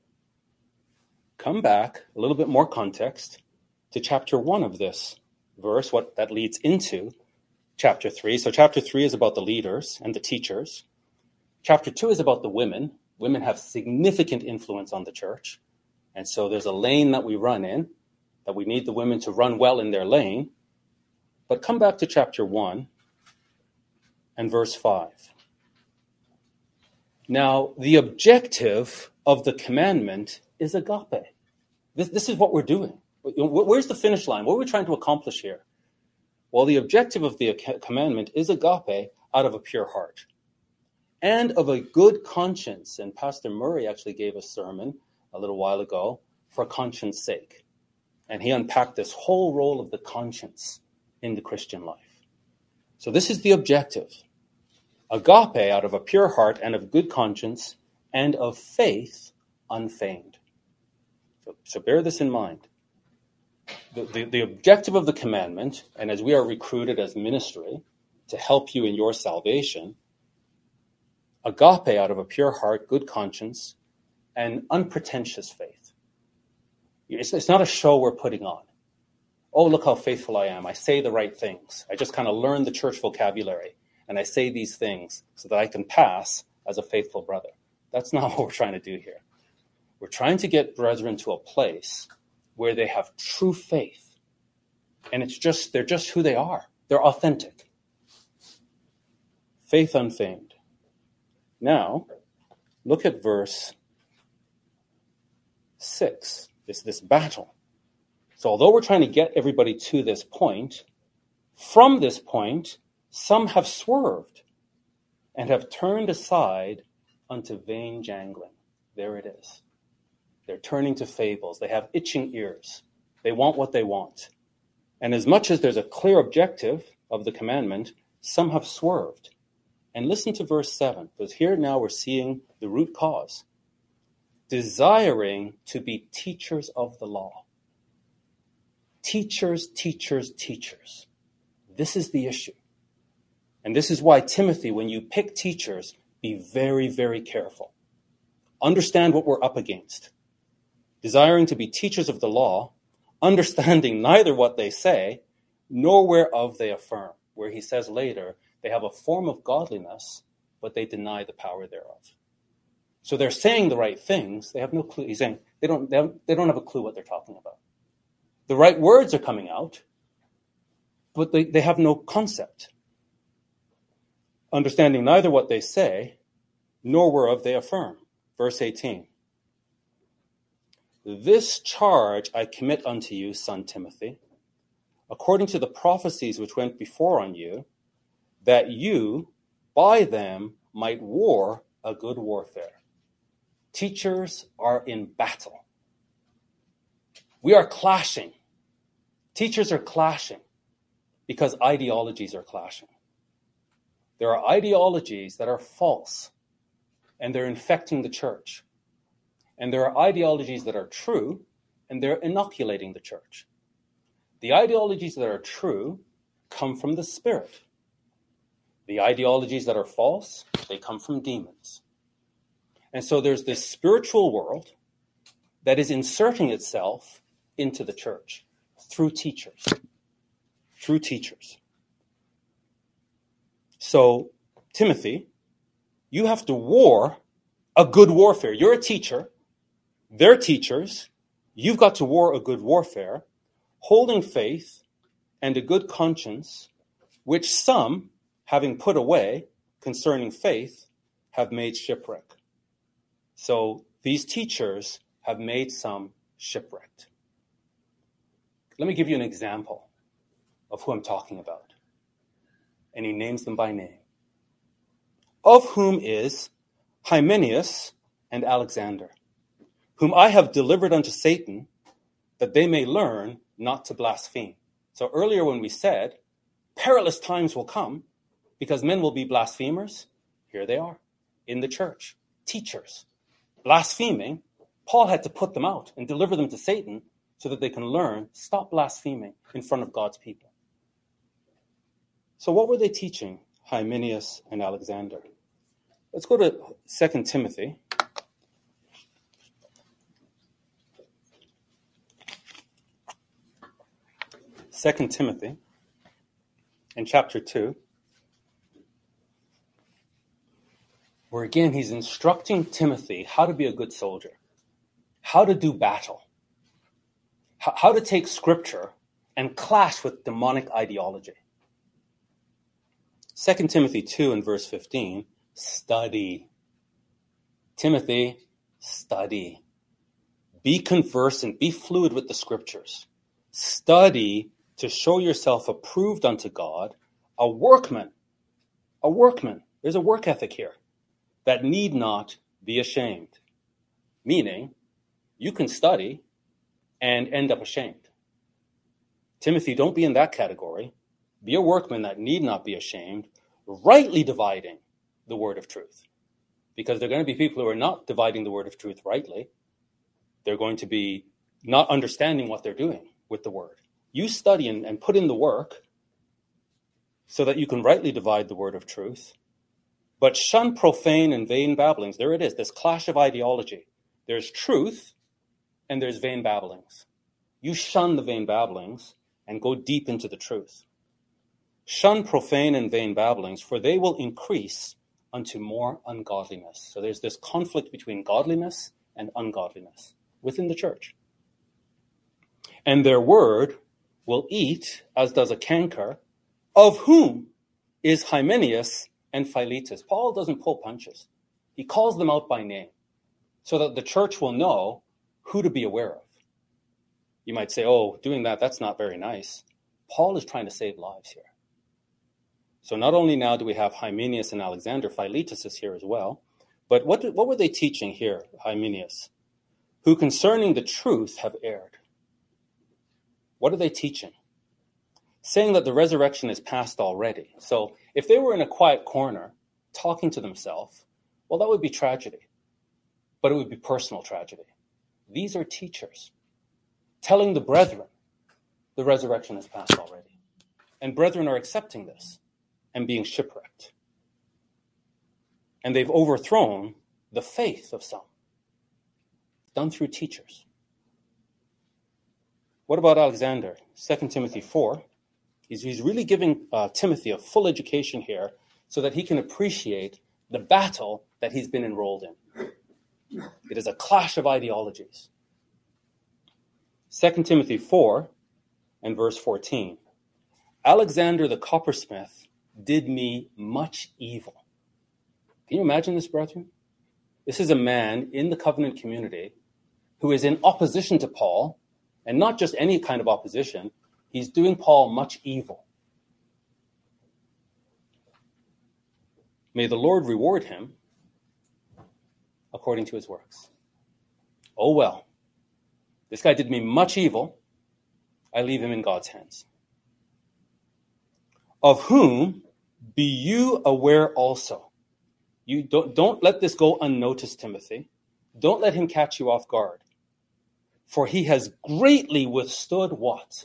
S7: come back a little bit more context to chapter one of this verse, what that leads into chapter three. So chapter three is about the leaders and the teachers. Chapter two is about the women. Women have significant influence on the church. And so there's a lane that we run in, that we need the women to run well in their lane. But come back to chapter one and verse five. Now, the objective of the commandment is agape. This, this is what we're doing. Where's the finish line? What are we trying to accomplish here? Well, the objective of the commandment is agape out of a pure heart and of a good conscience. And Pastor Murray actually gave a sermon a little while ago for conscience sake. And he unpacked this whole role of the conscience in the Christian life. So this is the objective. Agape out of a pure heart and of good conscience and of faith unfeigned. So, so bear this in mind. The, the, the objective of the commandment, and as we are recruited as ministry to help you in your salvation, agape out of a pure heart, good conscience, and unpretentious faith. It's, it's not a show we're putting on. Oh, look how faithful I am. I say the right things. I just kind of learn the church vocabulary, and I say these things so that I can pass as a faithful brother. That's not what we're trying to do here. We're trying to get brethren to a place where they have true faith. And it's just, they're just who they are. They're authentic. Faith unfeigned. Now, look at verse six. It's this battle. So although we're trying to get everybody to this point, from this point, some have swerved and have turned aside unto vain jangling. There it is. They're turning to fables. They have itching ears. They want what they want. And as much as there's a clear objective of the commandment, some have swerved. And listen to verse seven, because here now we're seeing the root cause. Desiring to be teachers of the law. Teachers, teachers, teachers. This is the issue. And this is why, Timothy, when you pick teachers, be very, very careful. Understand what we're up against. Desiring to be teachers of the law, understanding neither what they say, nor whereof they affirm. Where he says later, they have a form of godliness, but they deny the power thereof. So they're saying the right things. They have no clue. He's saying they don't, they don't, they don't have a clue what they're talking about. The right words are coming out, but they, they have no concept. Understanding neither what they say, nor whereof they affirm. Verse eighteen. This charge I commit unto you, son Timothy, according to the prophecies which went before on you, that you by them might war a good warfare. Teachers are in battle. We are clashing. Teachers are clashing because ideologies are clashing. There are ideologies that are false, and they're infecting the church. And there are ideologies that are true, and they're inoculating the church. The ideologies that are true come from the Spirit. The ideologies that are false, they come from demons. And so there's this spiritual world that is inserting itself into the church through teachers. Through teachers. So, Timothy, you have to war a good warfare. You're a teacher. They're teachers. You've got to war a good warfare, holding faith and a good conscience, which some, having put away concerning faith, have made shipwreck. So these teachers have made some shipwrecked. Let me give you an example of who I'm talking about. And he names them by name. Of whom is Hymenaeus and Alexander, whom I have delivered unto Satan, that they may learn not to blaspheme. So earlier when we said, perilous times will come because men will be blasphemers, here they are in the church, teachers, blaspheming. Paul had to put them out and deliver them to Satan so that they can learn, stop blaspheming in front of God's people. So what were they teaching, Hymenaeus and Alexander? Let's go to Second Timothy. Second Timothy in chapter two, where again he's instructing Timothy how to be a good soldier, how to do battle, how to take scripture and clash with demonic ideology. Second Timothy two and verse fifteen, study. Timothy, study. Be conversant, be fluid with the scriptures. Study to show yourself approved unto God, a workman, a workman. There's a work ethic here that need not be ashamed. Meaning, you can study and end up ashamed. Timothy, don't be in that category. Be a workman that need not be ashamed, rightly dividing the word of truth. Because there are going to be people who are not dividing the word of truth rightly. They're going to be not understanding what they're doing with the word. You study and, and put in the work so that you can rightly divide the word of truth. But shun profane and vain babblings. There it is, this clash of ideology. There's truth and there's vain babblings. You shun the vain babblings and go deep into the truth. Shun profane and vain babblings, for they will increase unto more ungodliness. So there's this conflict between godliness and ungodliness within the church. And their word will eat, as does a canker, of whom is Hymenaeus and Philetus. Paul doesn't pull punches. He calls them out by name so that the church will know who to be aware of. You might say, oh, doing that, that's not very nice. Paul is trying to save lives here. So not only now do we have Hymenaeus and Alexander, Philetus is here as well, but what, did, what were they teaching here, Hymenaeus? Who concerning the truth have erred. What are they teaching? Saying that the resurrection is past already. So if they were in a quiet corner talking to themselves, well, that would be tragedy. But it would be personal tragedy. These are teachers telling the brethren the resurrection is past already. And brethren are accepting this and being shipwrecked. And they've overthrown the faith of some, done through teachers. What about Alexander? Second Timothy four. He's, he's really giving uh, Timothy a full education here so that he can appreciate the battle that he's been enrolled in. It is a clash of ideologies. Second Timothy four and verse fourteen. Alexander the coppersmith did me much evil. Can you imagine this, brethren? This is a man in the covenant community who is in opposition to Paul, and not just any kind of opposition. He's doing Paul much evil. May the Lord reward him according to his works. Oh well, this guy did me much evil. I leave him in God's hands. Of whom be you aware also. You don't, don't let this go unnoticed, Timothy. Don't let him catch you off guard. For he has greatly withstood what?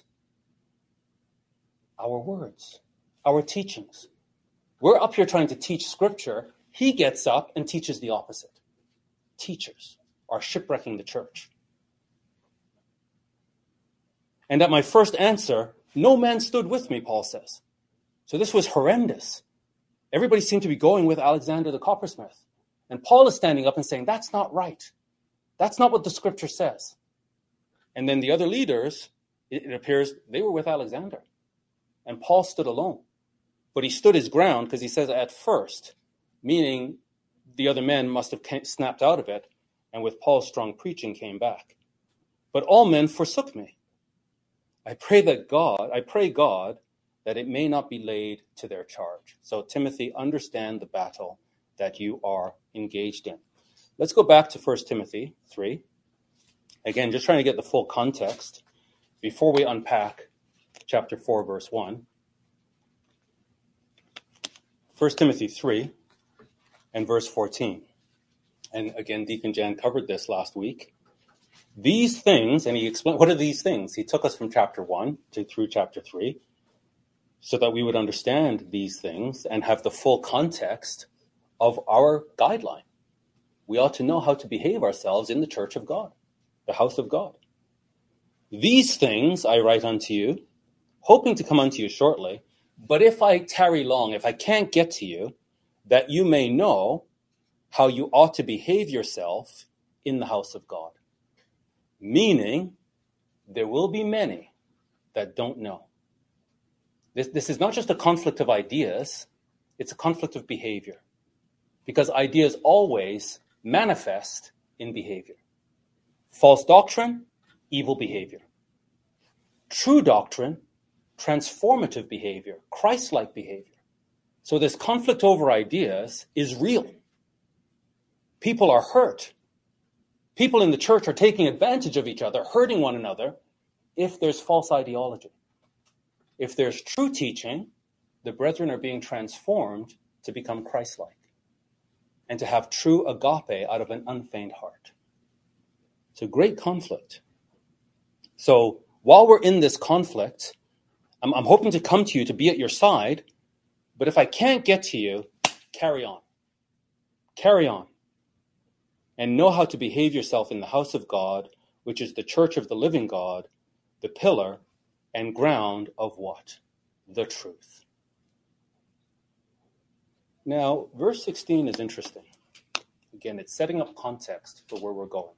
S7: Our words, our teachings. We're up here trying to teach scripture. He gets up and teaches the opposite. Teachers are shipwrecking the church. And at my first answer, no man stood with me, Paul says. So this was horrendous. Everybody seemed to be going with Alexander the coppersmith. And Paul is standing up and saying, that's not right. That's not what the scripture says. And then the other leaders, it appears they were with Alexander. And Paul stood alone. But he stood his ground because he says at first, meaning the other men must have snapped out of it, and with Paul's strong preaching came back. But all men forsook me. I pray that God, I pray God that it may not be laid to their charge. So Timothy, understand the battle that you are engaged in. Let's go back to First Timothy three. Again, just trying to get the full context before we unpack chapter four, verse one. First Timothy three and verse fourteen. And again, Deacon Jan covered this last week. These things, and he explained, what are these things? He took us from chapter one to through chapter three so that we would understand these things and have the full context of our guideline. We ought to know how to behave ourselves in the church of God, the house of God. These things I write unto you, hoping to come unto you shortly, but if I tarry long, if I can't get to you, that you may know how you ought to behave yourself in the house of God. Meaning, there will be many that don't know. This, this is not just a conflict of ideas, it's a conflict of behavior. Because ideas always manifest in behavior. False doctrine, evil behavior. True doctrine, transformative behavior, Christ-like behavior. So this conflict over ideas is real. People are hurt. People in the church are taking advantage of each other, hurting one another, if there's false ideology. If there's true teaching, the brethren are being transformed to become Christ-like and to have true agape out of an unfeigned heart. It's a great conflict. So while we're in this conflict, I'm, I'm hoping to come to you to be at your side, but if I can't get to you, carry on. Carry on. And know how to behave yourself in the house of God, which is the church of the living God, the pillar and ground of what? The truth. Now, verse sixteen is interesting. Again, it's setting up context for where we're going.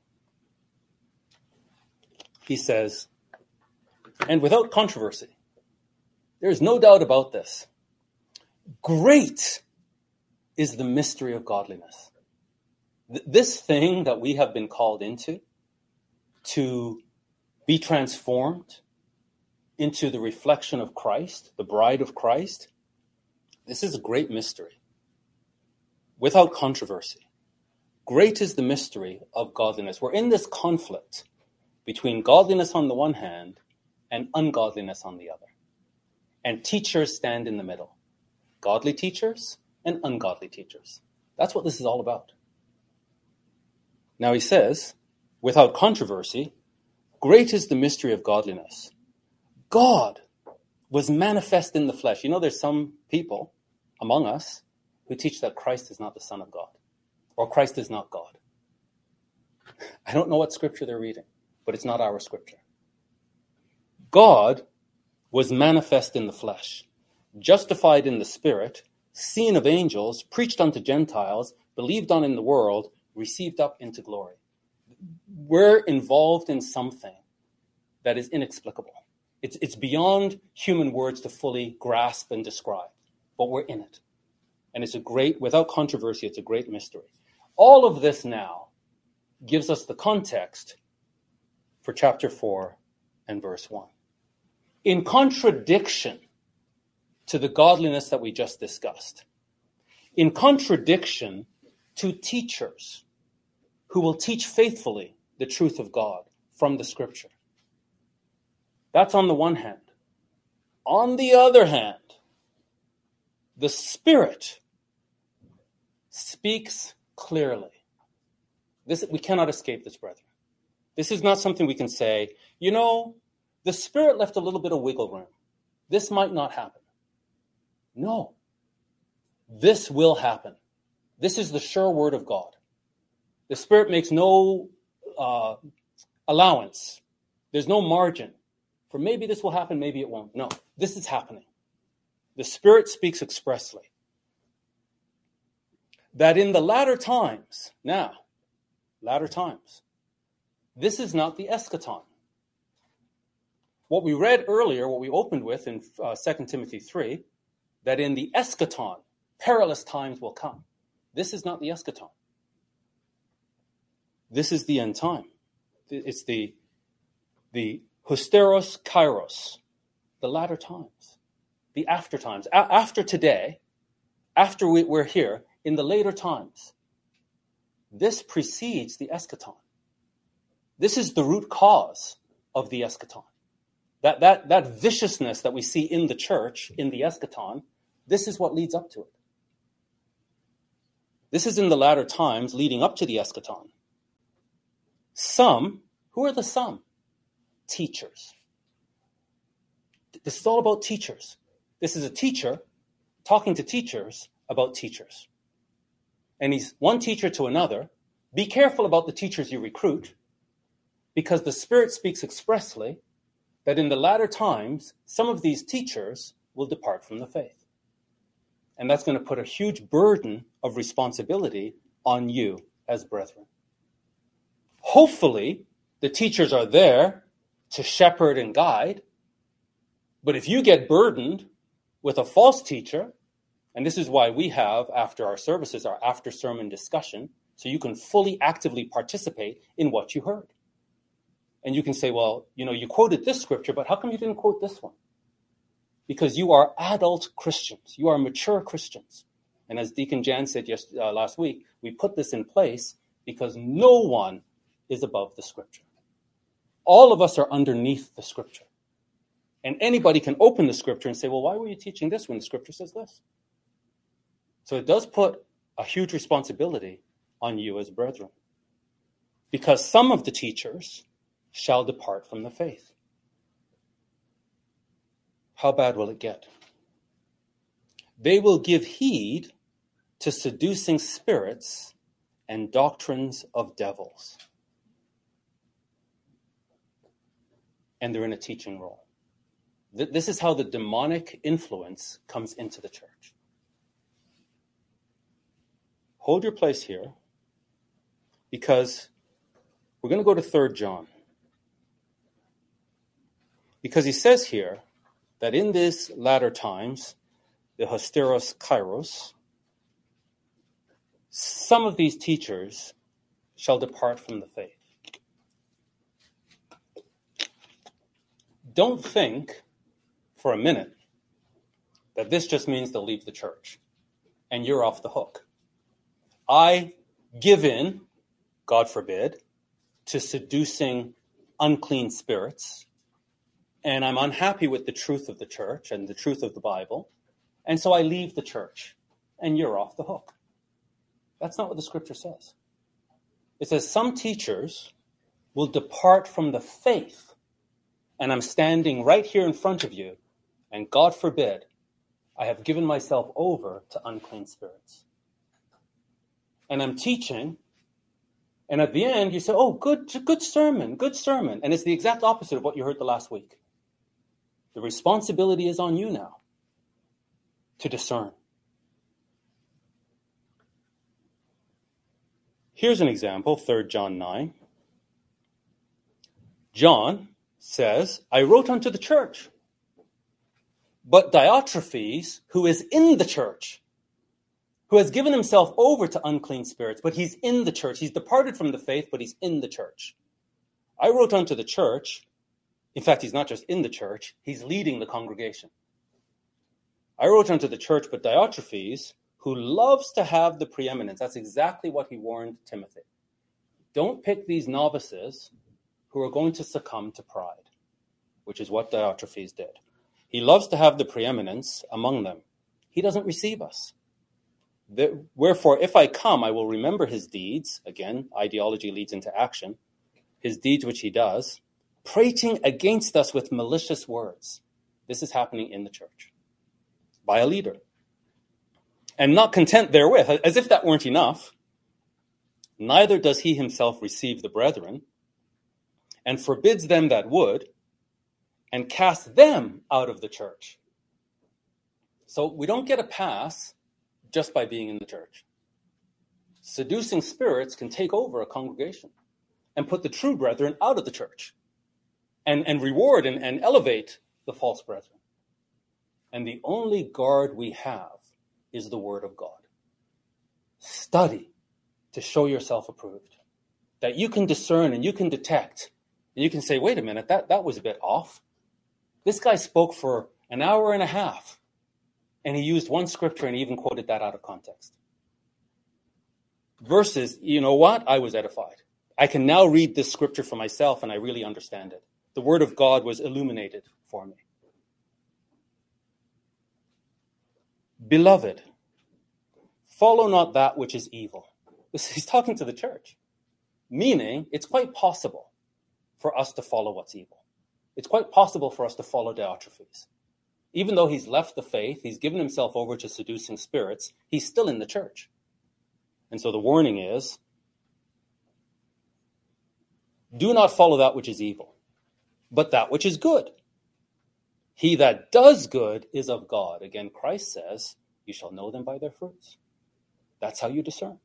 S7: He says, and without controversy, there's no doubt about this. Great is the mystery of godliness. Th- this thing that we have been called into, to be transformed into the reflection of Christ, the bride of Christ, this is a great mystery. Without controversy. Great is the mystery of godliness. We're in this conflict between godliness on the one hand and ungodliness on the other. And teachers stand in the middle. Godly teachers and ungodly teachers. That's what this is all about. Now he says, without controversy, great is the mystery of godliness. God was manifest in the flesh. You know, there's some people among us who teach that Christ is not the Son of God, or Christ is not God. I don't know what scripture they're reading, but it's not our scripture. God was manifest in the flesh, justified in the spirit, seen of angels, preached unto Gentiles, believed on in the world, received up into glory. We're involved in something that is inexplicable. It's, it's beyond human words to fully grasp and describe, but we're in it. And it's a great, without controversy, it's a great mystery. All of this now gives us the context for chapter four and verse one. In contradiction to the godliness that we just discussed, in contradiction to teachers who will teach faithfully the truth of God from the scripture. That's on the one hand. On the other hand, the Spirit speaks clearly. This, we cannot escape this, brethren. This is not something we can say, you know, the Spirit left a little bit of wiggle room. This might not happen. No. This will happen. This is the sure word of God. The Spirit makes no uh, allowance. There's no margin for maybe this will happen, maybe it won't. No, this is happening. The Spirit speaks expressly that in the latter times, now, latter times, this is not the eschaton. What we read earlier, what we opened with in uh, Second Timothy three, that in the eschaton, perilous times will come. This is not the eschaton. This is the end time. It's the, the hysteros kairos, the latter times, the after times. A- after today, after we, we're here, in the later times, this precedes the eschaton. This is the root cause of the eschaton. That, that, that viciousness that we see in the church, in the eschaton, this is what leads up to it. This is in the latter times leading up to the eschaton. Some, who are the some? Teachers. This is all about teachers. This is a teacher talking to teachers about teachers. And he's one teacher to another. Be careful about the teachers you recruit, because the Spirit speaks expressly that in the latter times, some of these teachers will depart from the faith. And that's going to put a huge burden of responsibility on you as brethren. Hopefully, the teachers are there to shepherd and guide. But if you get burdened with a false teacher, and this is why we have, after our services, our after-sermon discussion, so you can fully, actively participate in what you heard. And you can say, well, you know, you quoted this scripture, but how come you didn't quote this one? Because you are adult Christians. You are mature Christians. And as Deacon Jan said just, uh, last week, we put this in place because no one is above the scripture. All of us are underneath the scripture. And anybody can open the scripture and say, well, why were you teaching this when the scripture says this? So it does put a huge responsibility on you as brethren. Because some of the teachers shall depart from the faith. How bad will it get? They will give heed to seducing spirits and doctrines of devils. And they're in a teaching role. This is how the demonic influence comes into the church. Hold your place here, because we're going to go to Third John. Because he says here that in these latter times, the hysteros kairos, some of these teachers shall depart from the faith. Don't think for a minute that this just means they'll leave the church and you're off the hook. I give in, God forbid, to seducing unclean spirits, and I'm unhappy with the truth of the church and the truth of the Bible, and so I leave the church and you're off the hook. That's not what the scripture says. It says some teachers will depart from the faith, and I'm standing right here in front of you and God forbid, I have given myself over to unclean spirits. And I'm teaching, and at the end you say, oh, good, good sermon, good sermon. And it's the exact opposite of what you heard the last week. The responsibility is on you now to discern. Here's an example, Third John nine. John says, I wrote unto the church, but Diotrephes, who is in the church, who has given himself over to unclean spirits, but he's in the church. He's departed from the faith, but he's in the church. I wrote unto the church. In fact, he's not just in the church, he's leading the congregation. I wrote unto the church, but Diotrephes, who loves to have the preeminence. That's exactly what he warned Timothy. Don't pick these novices who are going to succumb to pride, which is what Diotrephes did. He loves to have the preeminence among them. He doesn't receive us. The, wherefore, if I come, I will remember his deeds. Again, ideology leads into action. His deeds which he does, prating against us with malicious words. This is happening in the church by a leader. And not content therewith, as if that weren't enough, neither does he himself receive the brethren, and forbids them that would, and casts them out of the church. So we don't get a pass just by being in the church. Seducing spirits can take over a congregation and put the true brethren out of the church and, and reward and, and elevate the false brethren. And the only guard we have is the word of God. Study to show yourself approved, that you can discern and you can detect and you can say, wait a minute, that, that was a bit off. This guy spoke for an hour and a half and he used one scripture and he even quoted that out of context. Versus, you know what? I was edified. I can now read this scripture for myself and I really understand it. The word of God was illuminated for me. Beloved, follow not that which is evil. He's talking to the church, meaning it's quite possible for us to follow what's evil. It's quite possible for us to follow Diotrephes. Even though he's left the faith, he's given himself over to seducing spirits, he's still in the church. And so the warning is, do not follow that which is evil, but that which is good. He that does good is of God. Again, Christ says, you shall know them by their fruits. That's how you discern.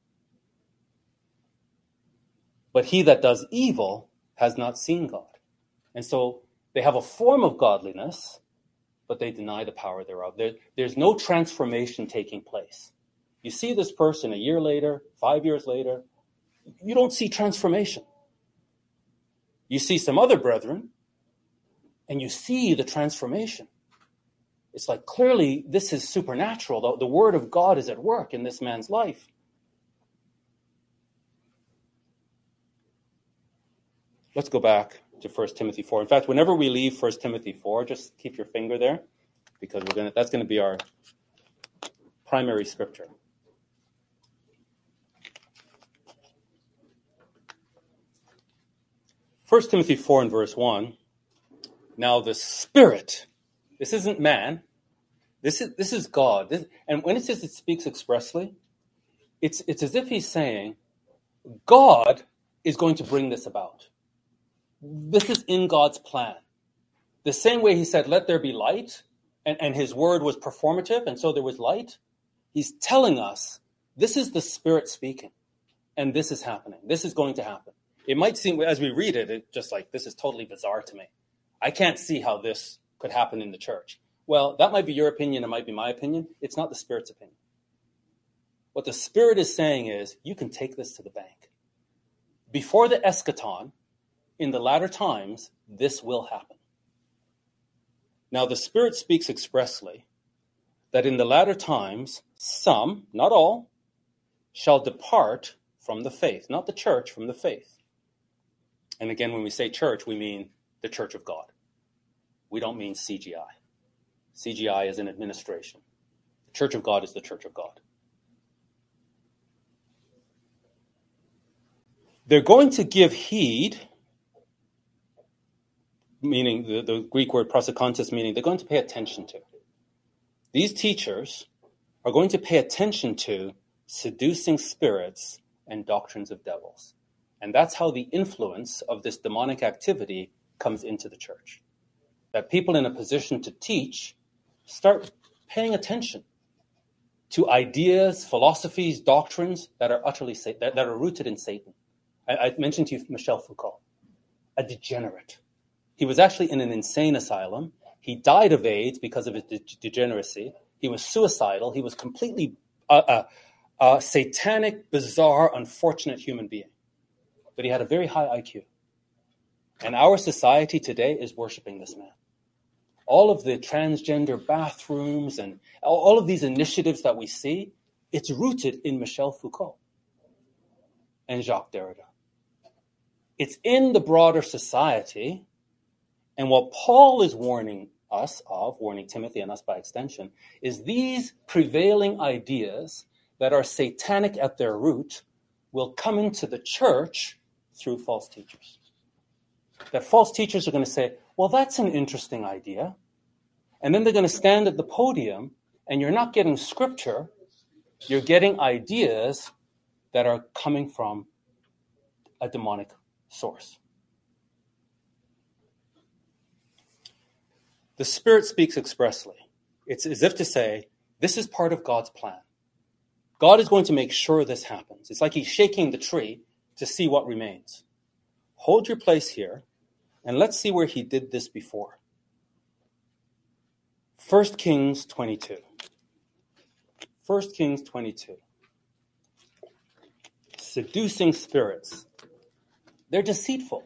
S7: But he that does evil has not seen God. And so they have a form of godliness, but they deny the power thereof. There, there's no transformation taking place. You see this person a year later, five years later, you don't see transformation. You see some other brethren, and you see the transformation. It's like, clearly, this is supernatural. The, the word of God is at work in this man's life. Let's go back to First Timothy four. In fact, whenever we leave First Timothy four, just keep your finger there, because we're gonna, that's going to be our primary scripture. First Timothy four and verse one. Now the Spirit, this isn't man, this is this is God. This, and when it says it speaks expressly, it's it's as if he's saying, God is going to bring this about. This is in God's plan. The same way he said, let there be light, and, and his word was performative, and so there was light. He's telling us, this is the Spirit speaking, and this is happening. This is going to happen. It might seem, as we read it, it's just like, this is totally bizarre to me. I can't see how this could happen in the church. Well, that might be your opinion, it might be my opinion. It's not the Spirit's opinion. What the Spirit is saying is, you can take this to the bank. Before the eschaton, in the latter times, this will happen. Now, the Spirit speaks expressly that in the latter times, some, not all, shall depart from the faith. Not the church, from the faith. And again, when we say church, we mean the church of God. We don't mean C G I. C G I is an administration. The church of God is the church of God. They're going to give heed meaning the, the Greek word prosekontes, meaning they're going to pay attention to. These teachers are going to pay attention to seducing spirits and doctrines of devils. And that's how the influence of this demonic activity comes into the church. That people in a position to teach start paying attention to ideas, philosophies, doctrines that are utterly that, that are rooted in Satan. I, I mentioned to you Michel Foucault, a degenerate. He was actually in an insane asylum. He died of AIDS because of his de- degeneracy. He was suicidal. He was completely a, a, a satanic, bizarre, unfortunate human being. But he had a very high I Q. And our society today is worshiping this man. All of the transgender bathrooms and all of these initiatives that we see, it's rooted in Michel Foucault and Jacques Derrida. It's in the broader society. And what Paul is warning us of, warning Timothy and us by extension, is these prevailing ideas that are satanic at their root will come into the church through false teachers. That false teachers are going to say, well, that's an interesting idea. And then they're going to stand at the podium, and you're not getting scripture, you're getting ideas that are coming from a demonic source. The Spirit speaks expressly. It's as if to say, this is part of God's plan. God is going to make sure this happens. It's like he's shaking the tree to see what remains. Hold your place here, and let's see where he did this before. First Kings twenty-two. First Kings twenty-two. Seducing spirits. They're deceitful.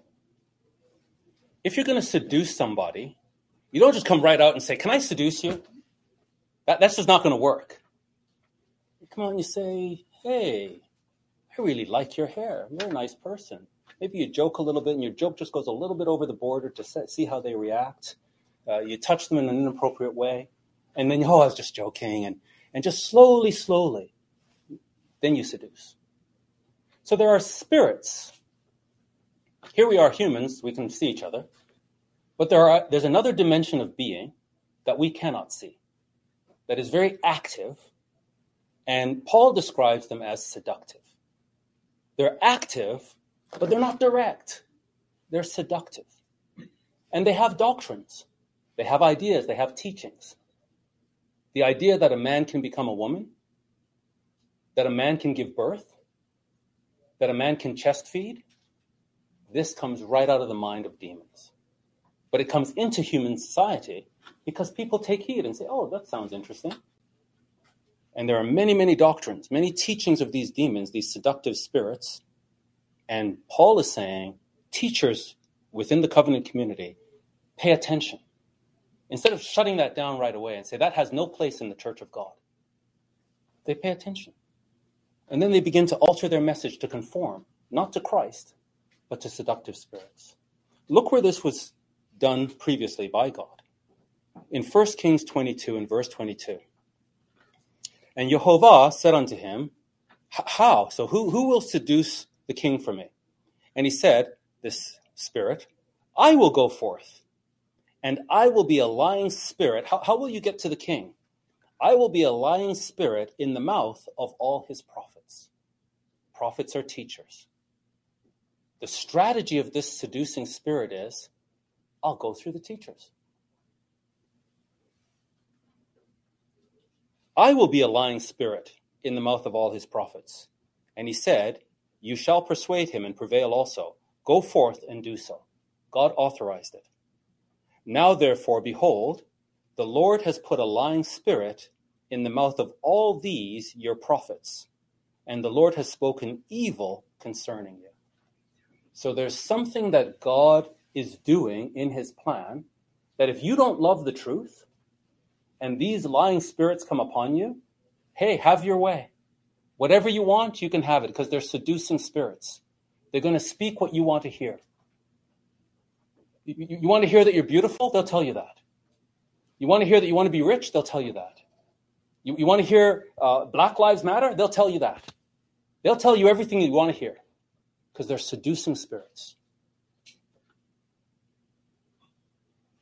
S7: If you're going to seduce somebody, you don't just come right out and say, can I seduce you? That, that's just not going to work. You come out and you say, hey, I really like your hair. You're a nice person. Maybe you joke a little bit, and your joke just goes a little bit over the border to see how they react. Uh, you touch them in an inappropriate way, and then, oh, I was just joking, and, and just slowly, slowly, then you seduce. So there are spirits. Here we are humans, we can see each other, but there are there's another dimension of being that we cannot see, that is very active, and Paul describes them as seductive. They're active, but they're not direct. They're seductive. And they have doctrines. They have ideas. They have teachings. The idea that a man can become a woman, that a man can give birth, that a man can chest feed, this comes right out of the mind of demons. But it comes into human society because people take heed and say, oh, that sounds interesting. And there are many, many doctrines, many teachings of these demons, these seductive spirits. And Paul is saying, teachers within the covenant community, pay attention. Instead of shutting that down right away and say, that has no place in the church of God, they pay attention. And then they begin to alter their message to conform, not to Christ, but to seductive spirits. Look where this was done previously by God. In First Kings twenty-two and verse twenty-two. And Jehovah said unto him, how? So who, who will seduce the king for me? And he said, this spirit, I will go forth, and I will be a lying spirit. How, how will you get to the king? I will be a lying spirit in the mouth of all his prophets. Prophets are teachers. The strategy of this seducing spirit is, I'll go through the teachers. I will be a lying spirit in the mouth of all his prophets. And he said, you shall persuade him and prevail also. Go forth and do so. God authorized it. Now, therefore, behold, the Lord has put a lying spirit in the mouth of all these your prophets, and the Lord has spoken evil concerning you. So there's something that God is doing in his plan, that if you don't love the truth, and these lying spirits come upon you, hey, have your way. Whatever you want, you can have it, because they're seducing spirits. They're going to speak what you want to hear. You, you want to hear that you're beautiful? They'll tell you that. You want to hear that you want to be rich? They'll tell you that. You, you want to hear uh, Black Lives Matter? They'll tell you that. They'll tell you everything you want to hear, because they're seducing spirits.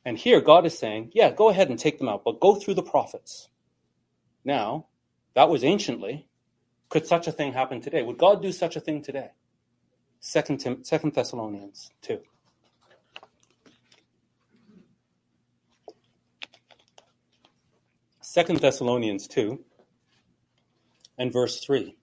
S7: And here God is saying, yeah, go ahead and take them out, but go through the prophets. Now, that was anciently. Could such a thing happen today? Would God do such a thing today? Second, Tim, Second Thessalonians two. Second Thessalonians two and verse three.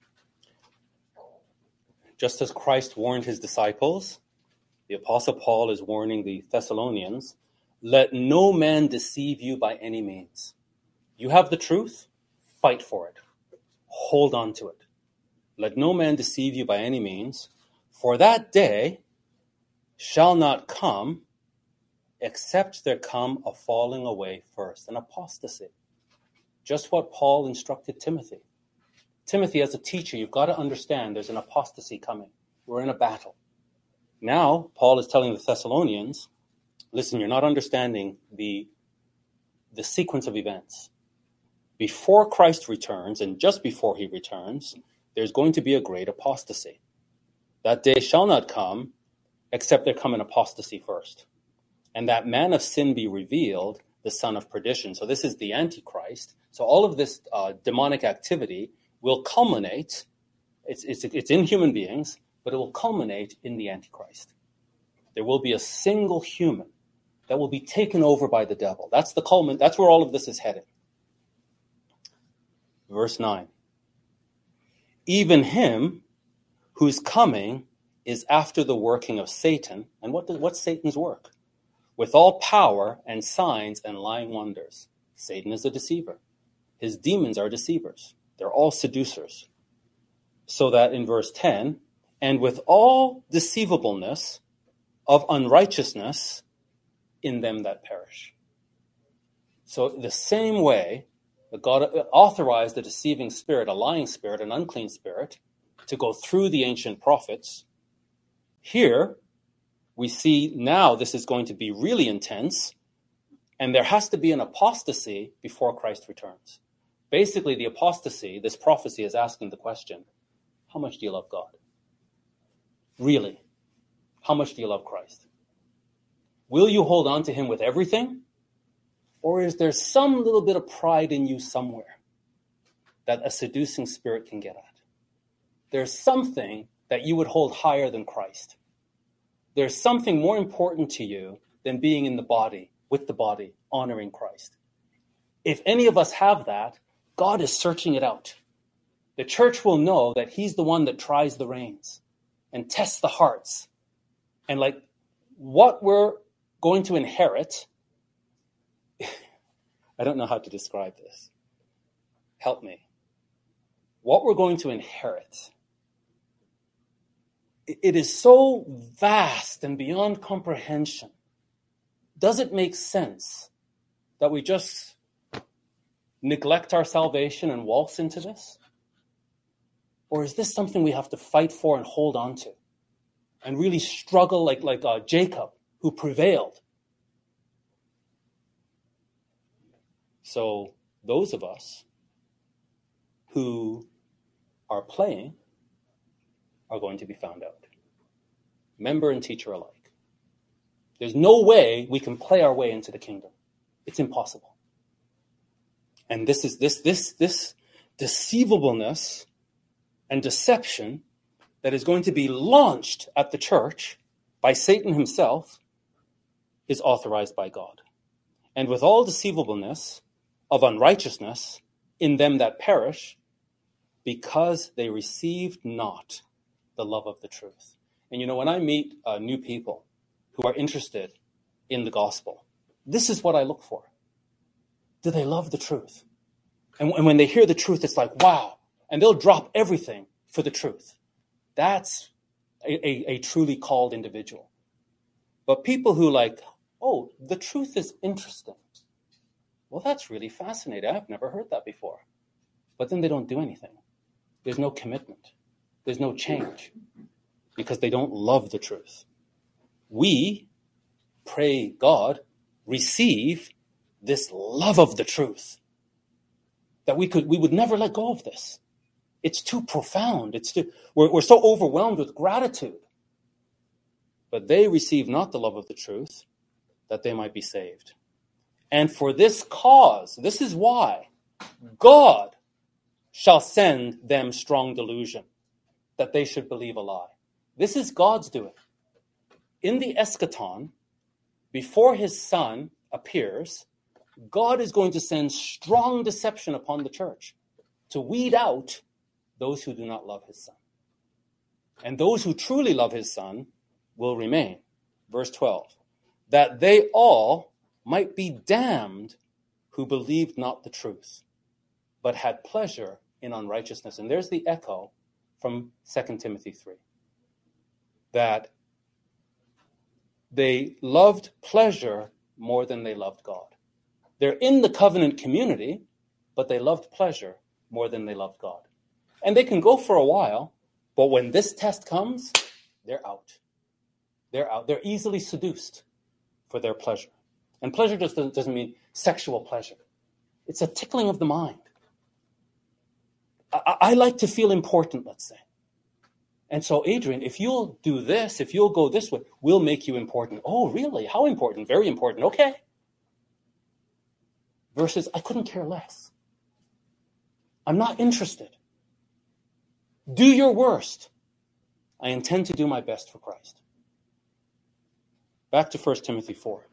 S7: Just as Christ warned his disciples, the Apostle Paul is warning the Thessalonians, let no man deceive you by any means. You have the truth, fight for it. Hold on to it. Let no man deceive you by any means, for that day shall not come except there come a falling away first, an apostasy. Just what Paul instructed Timothy. Timothy, as a teacher, you've got to understand there's an apostasy coming. We're in a battle. Now, Paul is telling the Thessalonians, listen, you're not understanding the, the sequence of events. Before Christ returns, and just before he returns, there's going to be a great apostasy. That day shall not come, except there come an apostasy first. And that man of sin be revealed, the son of perdition. So this is the Antichrist. So all of this uh, demonic activity will culminate, it's, it's, it's in human beings, but it will culminate in the Antichrist. There will be a single human that will be taken over by the devil. That's the culmin. That's where all of this is headed. Verse nine. Even him whose coming is after the working of Satan. And what does, what's Satan's work? With all power and signs and lying wonders. Satan is a deceiver. His demons are deceivers. They're all seducers. So that in verse ten, and with all deceivableness of unrighteousness in them that perish. So the same way that God authorized a deceiving spirit, a lying spirit, an unclean spirit, to go through the ancient prophets, here we see now this is going to be really intense, and there has to be an apostasy before Christ returns. Basically, the apostasy, this prophecy is asking the question, how much do you love God? Really? How much do you love Christ? Will you hold on to him with everything? Or is there some little bit of pride in you somewhere that a seducing spirit can get at? There's something that you would hold higher than Christ. There's something more important to you than being in the body, with the body, honoring Christ. If any of us have that, God is searching it out. The church will know that he's the one that tries the reins and tests the hearts. And like what we're going to inherit, I don't know how to describe this. Help me. What we're going to inherit, it is so vast and beyond comprehension. Does it make sense that we just neglect our salvation and waltz into this? Or is this something we have to fight for and hold on to and really struggle like, like uh, Jacob, who prevailed? So those of us who are playing are going to be found out. Member and teacher alike. There's no way we can play our way into the kingdom. It's impossible. And this is this this this deceivableness and deception that is going to be launched at the church by Satan himself is authorized by God. And with all deceivableness of unrighteousness in them that perish, because they received not the love of the truth. And you know, when I meet uh, new people who are interested in the gospel, this is what I look for. Do they love the truth? And, and when they hear the truth, it's like, wow. And they'll drop everything for the truth. That's a, a, a truly called individual. But people who like, oh, the truth is interesting. Well, that's really fascinating. I've never heard that before. But then they don't do anything. There's no commitment. There's no change because they don't love the truth. We, pray God, receive this love of the truth that we could, we would never let go of this. It's too profound. It's too, we're, we're so overwhelmed with gratitude. But they receive not the love of the truth, that they might be saved. And for this cause, this is why, God shall send them strong delusion, that they should believe a lie. This is God's doing. In the eschaton, before his Son appears, God is going to send strong deception upon the church to weed out those who do not love his Son. And those who truly love his Son will remain. Verse twelve, that they all might be damned who believed not the truth, but had pleasure in unrighteousness. And there's the echo from Second Timothy three, that they loved pleasure more than they loved God. They're in the covenant community, but they loved pleasure more than they loved God. And they can go for a while, but when this test comes, they're out. They're out. They're easily seduced for their pleasure. And pleasure just doesn't, doesn't mean sexual pleasure. It's a tickling of the mind. I, I like to feel important, let's say. And so, Adrian, if you'll do this, if you'll go this way, we'll make you important. Oh, really? How important? Very important. Okay. Versus, I couldn't care less. I'm not interested. Do your worst. I intend to do my best for Christ. Back to First Timothy four.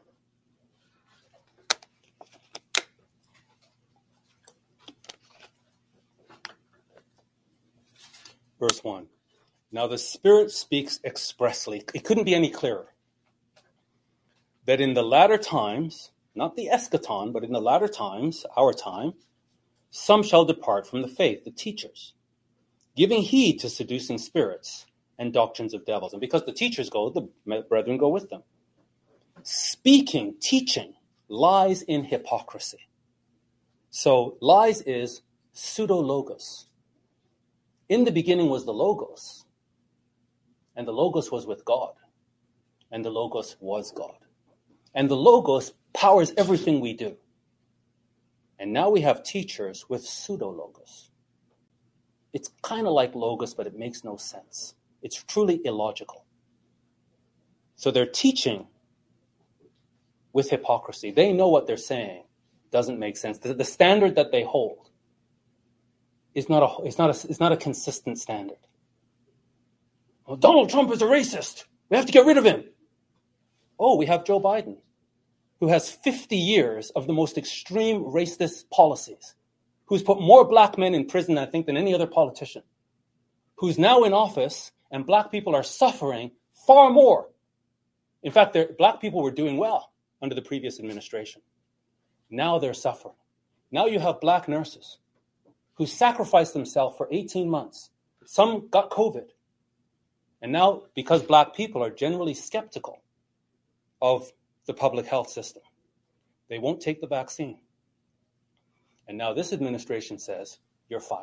S7: Verse one. Now the Spirit speaks expressly, it couldn't be any clearer, that in the latter times, not the eschaton, but in the latter times, our time, some shall depart from the faith, the teachers, giving heed to seducing spirits and doctrines of devils. And because the teachers go, the brethren go with them. Speaking, teaching, lies in hypocrisy. So lies is pseudo-logos. In the beginning was the Logos, and the Logos was with God, and the Logos was God. And the Logos powers everything we do. And now we have teachers with pseudo-logos. It's kind of like Logos, but it makes no sense. It's truly illogical. So they're teaching with hypocrisy. They know what they're saying doesn't make sense. The, the standard that they hold is not a, it's not a, it's not a consistent standard. Well, Donald Trump is a racist. We have to get rid of him. Oh, we have Joe Biden, who has fifty years of the most extreme racist policies, who's put more black men in prison, I think, than any other politician, who's now in office, and black people are suffering far more. In fact, black people were doing well under the previous administration. Now they're suffering. Now you have black nurses who sacrificed themselves for eighteen months. Some got COVID. And now, because black people are generally skeptical of the public health system, they won't take the vaccine. And now this administration says, you're fired.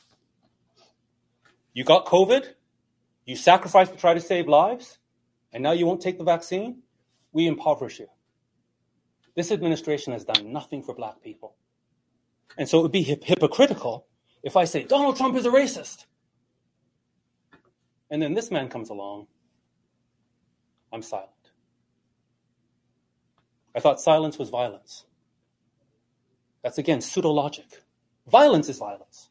S7: You got COVID, you sacrificed to try to save lives, and now you won't take the vaccine? We impoverish you. This administration has done nothing for black people. And so it would be hip- hypocritical if I say, Donald Trump is a racist. And then this man comes along, I'm silent. I thought silence was violence. That's, again, pseudo-logic. Violence is violence.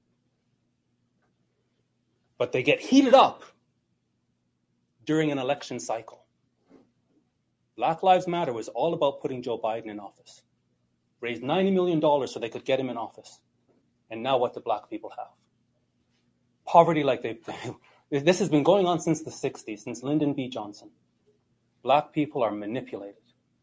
S7: But they get heated up during an election cycle. Black Lives Matter was all about putting Joe Biden in office. Raised ninety million dollars so they could get him in office. And now what do black people have? Poverty like they've... This has been going on since the sixties, since Lyndon B. Johnson. Black people are manipulated.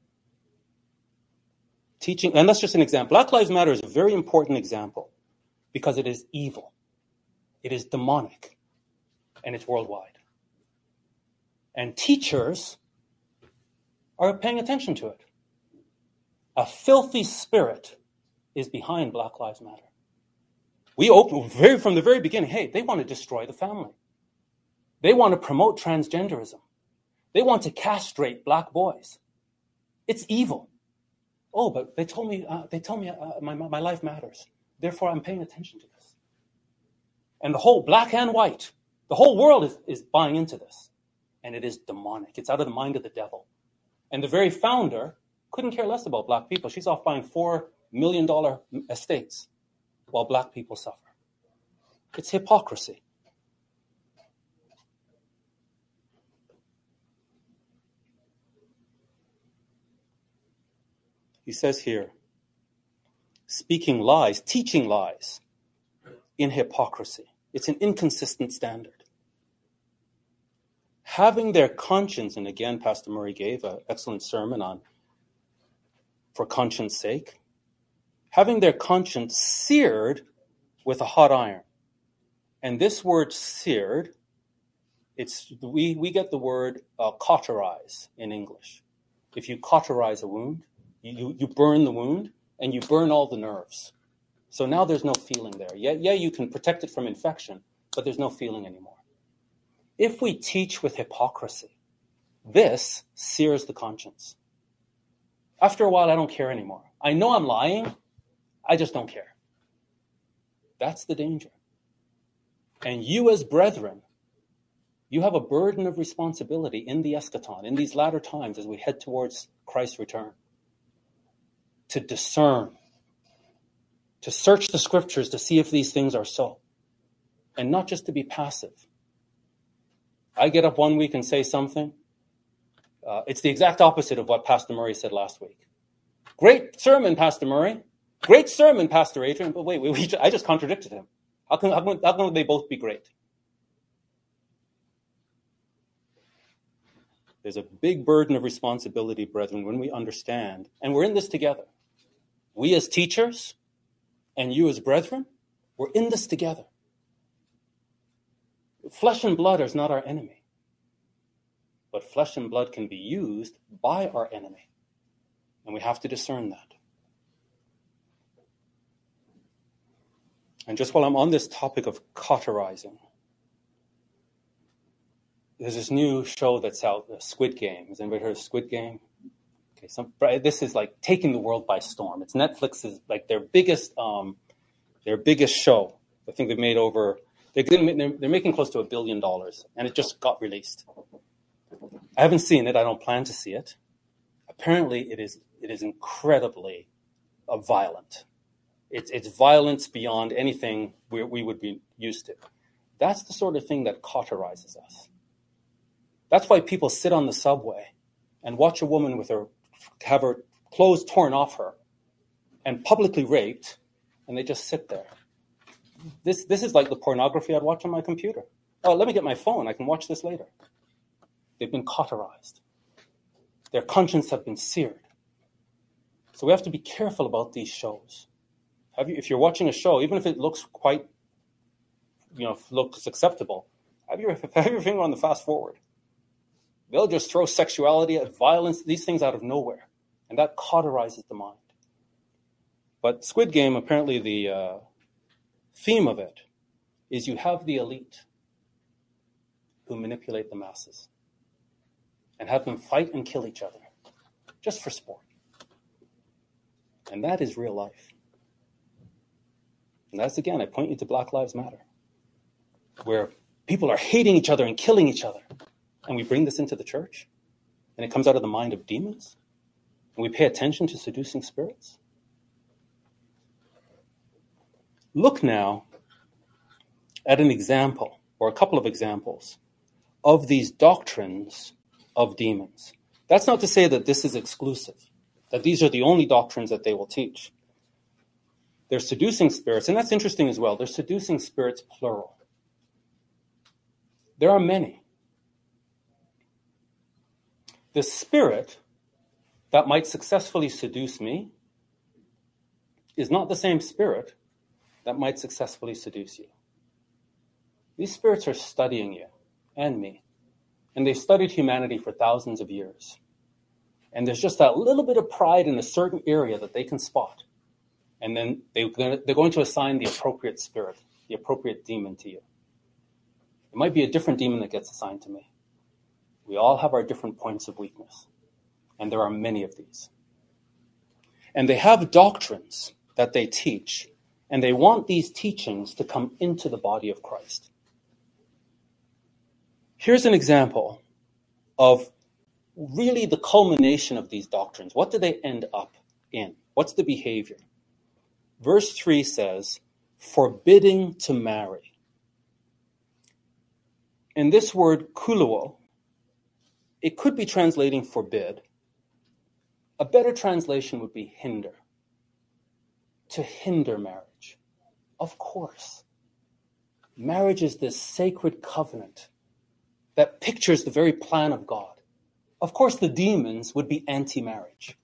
S7: Teaching, and that's just an example. Black Lives Matter is a very important example because it is evil. It is demonic. And it's worldwide. And teachers are paying attention to it. A filthy spirit is behind Black Lives Matter. We opened very, from the very beginning, hey, they want to destroy the family. They want to promote transgenderism. They want to castrate black boys. It's evil. Oh, but they told me, uh, they told me uh, my, my life matters. Therefore, I'm paying attention to this. And the whole black and white, the whole world is, is buying into this. And it is demonic. It's out of the mind of the devil. And the very founder couldn't care less about black people. She's off buying four million dollar estates while black people suffer. It's hypocrisy. He says here, speaking lies, teaching lies in hypocrisy. It's an inconsistent standard. Having their conscience, and again, Pastor Murray gave an excellent sermon on for conscience sake, having their conscience seared with a hot iron. And this word seared, it's we, we get the word uh, cauterize in English. If you cauterize a wound, you, you burn the wound and you burn all the nerves. So now there's no feeling there. Yeah, yeah, you can protect it from infection, but there's no feeling anymore. If we teach with hypocrisy, this sears the conscience. After a while, I don't care anymore. I know I'm lying. I just don't care. That's the danger. And you as brethren, you have a burden of responsibility in the eschaton, in these latter times as we head towards Christ's return, to discern, to search the scriptures to see if these things are so, and not just to be passive. I get up one week and say something. Uh, it's the exact opposite of what Pastor Murray said last week. Great sermon, Pastor Murray. Great sermon, Pastor Adrian. But wait, wait, wait I just contradicted him. How can, how can, how can they both be great? There's a big burden of responsibility, brethren, when we understand, and we're in this together. We as teachers and you as brethren, we're in this together. Flesh and blood is not our enemy, but flesh and blood can be used by our enemy, and we have to discern that. And just while I'm on this topic of cauterizing, there's this new show that's out, the Squid Game. Has anybody heard of Squid Game? Okay, some, this is like taking the world by storm. It's Netflix's like their biggest, um, their biggest show. I think they've made over. They're, they're making close to a billion dollars, and it just got released. I haven't seen it. I don't plan to see it. Apparently, it is it is incredibly uh, violent. It's it's violence beyond anything we, we would be used to. That's the sort of thing that cauterizes us. That's why people sit on the subway and watch a woman with her have her clothes torn off her and publicly raped, and they just sit there. This this is like the pornography I'd watch on my computer. Oh, let me get my phone. I can watch this later. They've been cauterized. Their conscience have been seared. So we have to be careful about these shows. Have you, if you're watching a show, even if it looks quite, you know, looks acceptable, have your have your finger on the fast forward. They'll just throw sexuality, violence, these things out of nowhere, and that cauterizes the mind. But Squid Game, apparently the uh, theme of it is you have the elite who manipulate the masses and have them fight and kill each other just for sport. And that is real life. And that's, again, I point you to Black Lives Matter, where people are hating each other and killing each other. And we bring this into the church, and it comes out of the mind of demons, and we pay attention to seducing spirits. Look now at an example, or a couple of examples, of these doctrines of demons. That's not to say that this is exclusive, that these are the only doctrines that they will teach. They're seducing spirits, and that's interesting as well. They're seducing spirits, plural. There are many. The spirit that might successfully seduce me is not the same spirit that might successfully seduce you. These spirits are studying you and me, and they've studied humanity for thousands of years. And there's just that little bit of pride in a certain area that they can spot. And then they, they're going to assign the appropriate spirit, the appropriate demon to you. It might be a different demon that gets assigned to me. We all have our different points of weakness, and there are many of these. And they have doctrines that they teach, and they want these teachings to come into the body of Christ. Here's an example of really the culmination of these doctrines? What do they end up in? What's the behavior? Verse three says, forbidding to marry. And this word kuluo, it could be translating forbid. A better translation would be hinder. To hinder marriage. Of course. Marriage is this sacred covenant that pictures the very plan of God. Of course, the demons would be anti-marriage.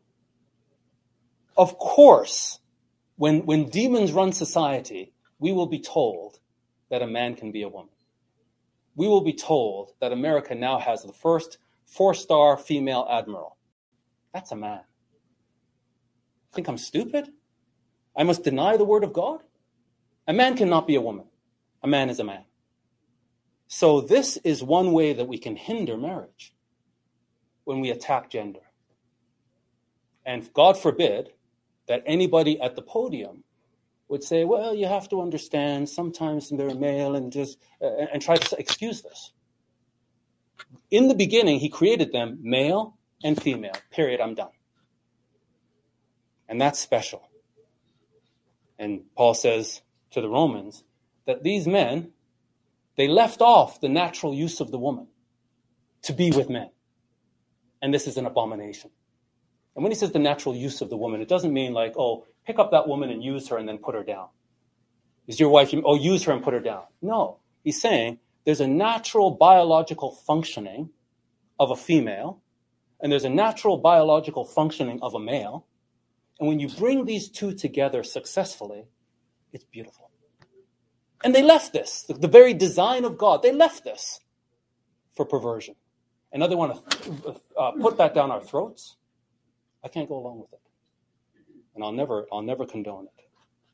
S7: Of course, when, when demons run society, we will be told that a man can be a woman. We will be told that America now has the first four-star female admiral. That's a man. Think I'm stupid? I must deny the word of God? A man cannot be a woman. A man is a man. So this is one way that we can hinder marriage, when we attack gender. And God forbid that anybody at the podium would say, well, you have to understand, sometimes they're male, and just uh, and try to excuse this. In the beginning, he created them male and female. Period. I'm done. And that's special. And Paul says to the Romans that these men, they left off the natural use of the woman to be with men. And this is an abomination. And when he says the natural use of the woman, it doesn't mean like, oh, pick up that woman and use her and then put her down. Is your wife, oh, use her and put her down. No, he's saying there's a natural biological functioning of a female, and there's a natural biological functioning of a male. And when you bring these two together successfully, it's beautiful. And they left this, the, the very design of God, they left this for perversion. And now they want to uh, put that down our throats. I can't go along with it. And I'll never, I'll never condone it.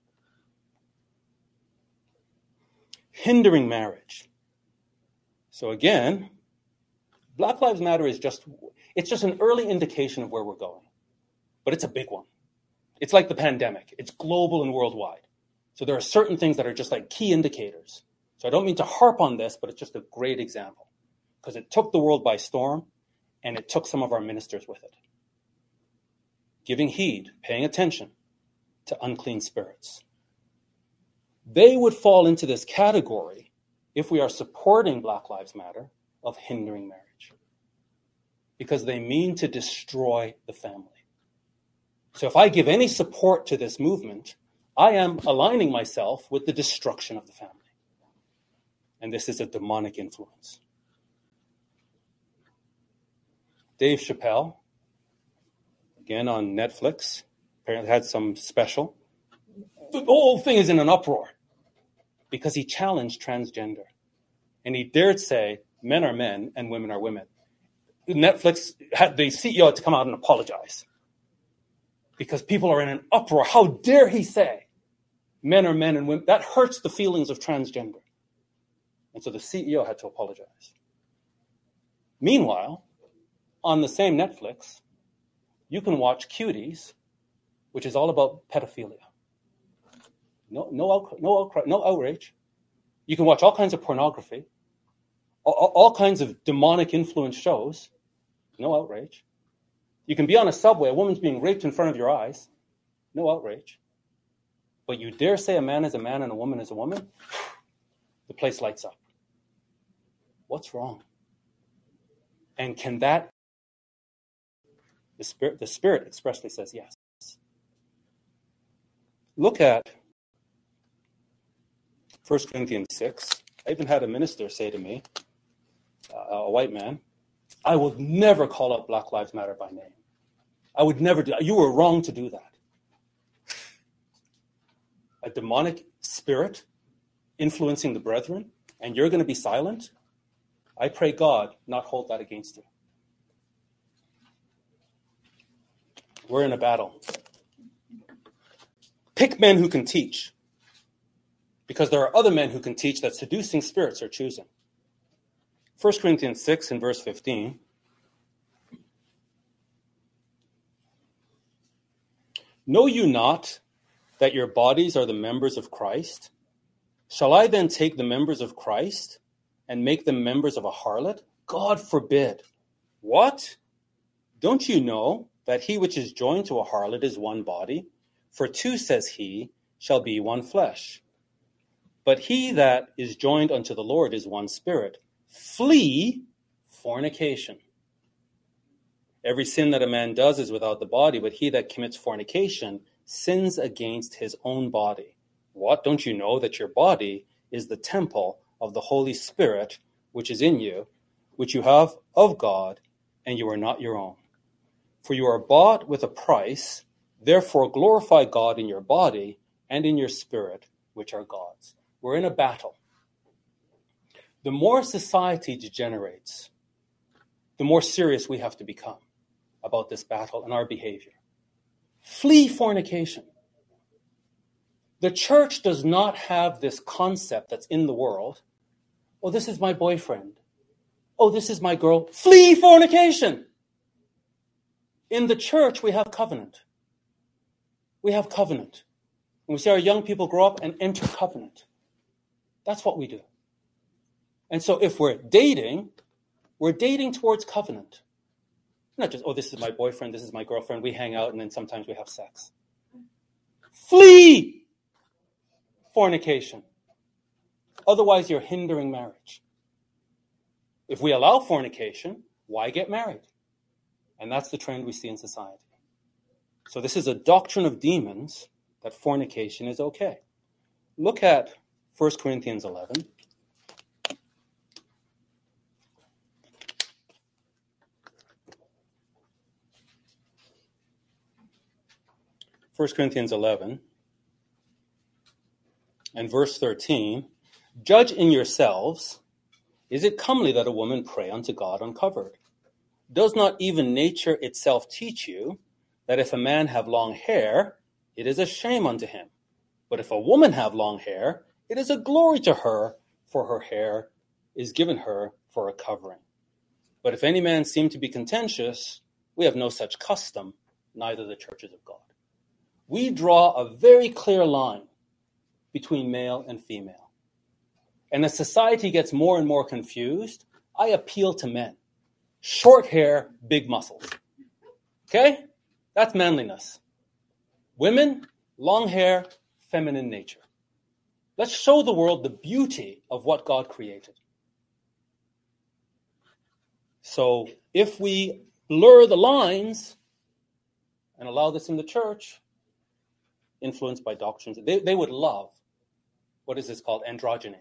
S7: Hindering marriage. So again, Black Lives Matter is just, it's just an early indication of where we're going. But it's a big one. It's like the pandemic. It's global and worldwide. So there are certain things that are just like key indicators. So I don't mean to harp on this, but it's just a great example. Because it took the world by storm, and it took some of our ministers with it. Giving heed, paying attention to unclean spirits. They would fall into this category, if we are supporting Black Lives Matter, of hindering marriage. Because they mean to destroy the family. So if I give any support to this movement, I am aligning myself with the destruction of the family. And this is a demonic influence. Dave Chappelle, again on Netflix, apparently had some special. The whole thing is in an uproar because he challenged transgender. And he dared say men are men and women are women. Netflix had the C E O to come out and apologize because people are in an uproar. How dare he say men are men and women? That hurts the feelings of transgender. And so the C E O had to apologize. Meanwhile, on the same Netflix, you can watch Cuties, which is all about pedophilia. No, no, no, no outrage. You can watch all kinds of pornography, all, all kinds of demonic influence shows. No outrage. You can be on a subway, a woman's being raped in front of your eyes. No outrage. But you dare say a man is a man and a woman is a woman? The place lights up. What's wrong? And can that The Spirit, the Spirit expressly says yes. Look at First Corinthians six. I even had a minister say to me, uh, a white man, I would never call out Black Lives Matter by name. I would never do that. You were wrong to do that. A demonic spirit influencing the brethren, and you're going to be silent? I pray God not hold that against you. We're in a battle. Pick men who can teach, because there are other men who can teach that seducing spirits are choosing. First Corinthians six and verse fifteen. Know you not that your bodies are the members of Christ? Shall I then take the members of Christ and make them members of a harlot? God forbid. What? Don't you know that he which is joined to a harlot is one body? For two, says he, shall be one flesh. But he that is joined unto the Lord is one spirit. Flee fornication. Every sin that a man does is without the body, but he that commits fornication sins against his own body. What? Don't you know that your body is the temple of the Holy Spirit, which is in you, which you have of God, and you are not your own? For you are bought with a price, therefore glorify God in your body and in your spirit, which are God's. We're in a battle. The more society degenerates, the more serious we have to become about this battle and our behavior. Flee fornication. The church does not have this concept that's in the world. Oh, this is my boyfriend. Oh, this is my girl. Flee fornication. In the church, we have covenant. We have covenant. And we see our young people grow up and enter covenant. That's what we do. And so if we're dating, we're dating towards covenant. Not just, oh, this is my boyfriend, this is my girlfriend, we hang out, and then sometimes we have sex. Flee fornication. Otherwise, you're hindering marriage. If we allow fornication, why get married? And that's the trend we see in society. So this is a doctrine of demons that fornication is okay. Look at First Corinthians eleven. First Corinthians eleven and verse thirteen. Judge in yourselves, is it comely that a woman pray unto God uncovered? Does not even nature itself teach you that if a man have long hair, it is a shame unto him? But if a woman have long hair, it is a glory to her, for her hair is given her for a covering. But if any man seem to be contentious, we have no such custom, neither the churches of God. We draw a very clear line between male and female. And as society gets more and more confused, I appeal to men. Short hair, big muscles. Okay? That's manliness. Women, long hair, feminine nature. Let's show the world the beauty of what God created. So if we blur the lines and allow this in the church, influenced by doctrines, they, they would love, what is this called? Androgyny.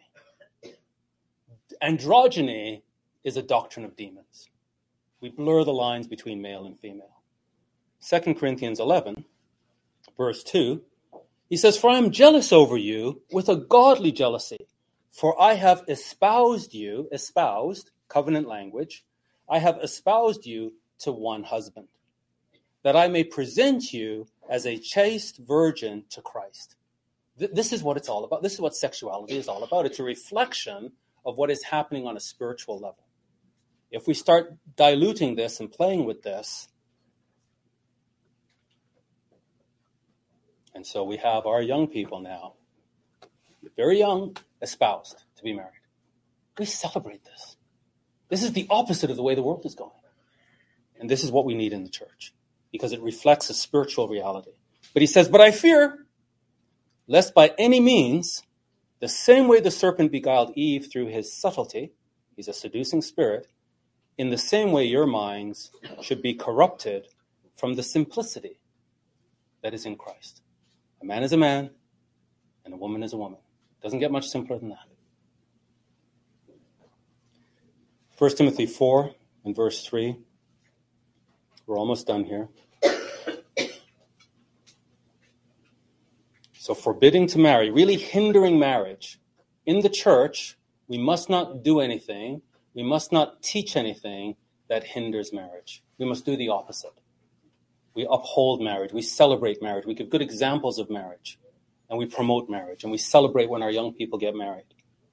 S7: Androgyny is a doctrine of demons. We blur the lines between male and female. Second Corinthians eleven, verse two, he says, for I am jealous over you with a godly jealousy, for I have espoused you, espoused, covenant language, I have espoused you to one husband, that I may present you as a chaste virgin to Christ. Th- this is what it's all about. This is what sexuality is all about. It's a reflection of what is happening on a spiritual level. If we start diluting this and playing with this, and so we have our young people now, very young, espoused to be married. We celebrate this. This is the opposite of the way the world is going. And this is what we need in the church, because it reflects a spiritual reality. But he says, but I fear, lest by any means, the same way the serpent beguiled Eve through his subtlety, he's a seducing spirit, in the same way your minds should be corrupted from the simplicity that is in Christ. A man is a man, and a woman is a woman. Doesn't get much simpler than that. First Timothy four and verse three. We're almost done here. So forbidding to marry, really hindering marriage. In the church, we must not do anything. We must not teach anything that hinders marriage. We must do the opposite. We uphold marriage. We celebrate marriage. We give good examples of marriage. And we promote marriage. And we celebrate when our young people get married.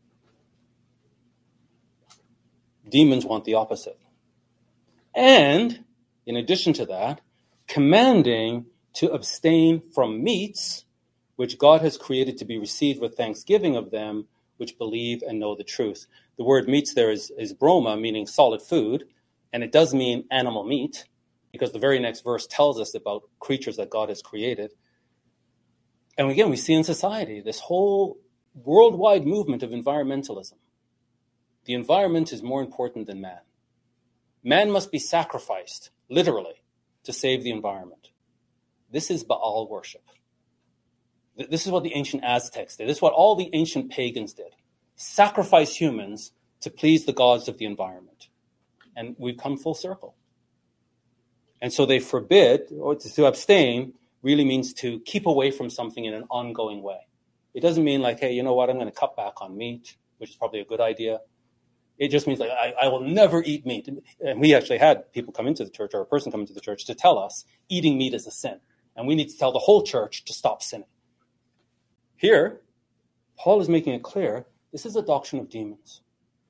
S7: Demons want the opposite. And, in addition to that, commanding to abstain from meats which God has created to be received with thanksgiving of them which believe and know the truth. The word meats there is, is broma, meaning solid food. And it does mean animal meat, because the very next verse tells us about creatures that God has created. And again, we see in society this whole worldwide movement of environmentalism. The environment is more important than man. Man must be sacrificed, literally, to save the environment. This is Baal worship. This is what the ancient Aztecs did. This is what all the ancient pagans did. Sacrifice humans to please the gods of the environment. And we've come full circle. And so they forbid, or to abstain really means to keep away from something in an ongoing way. It doesn't mean like, hey, you know what, I'm going to cut back on meat, which is probably a good idea. It just means like, I, I will never eat meat. And we actually had people come into the church, or a person come into the church to tell us eating meat is a sin. And we need to tell the whole church to stop sinning. Here, Paul is making it clear, this is a doctrine of demons.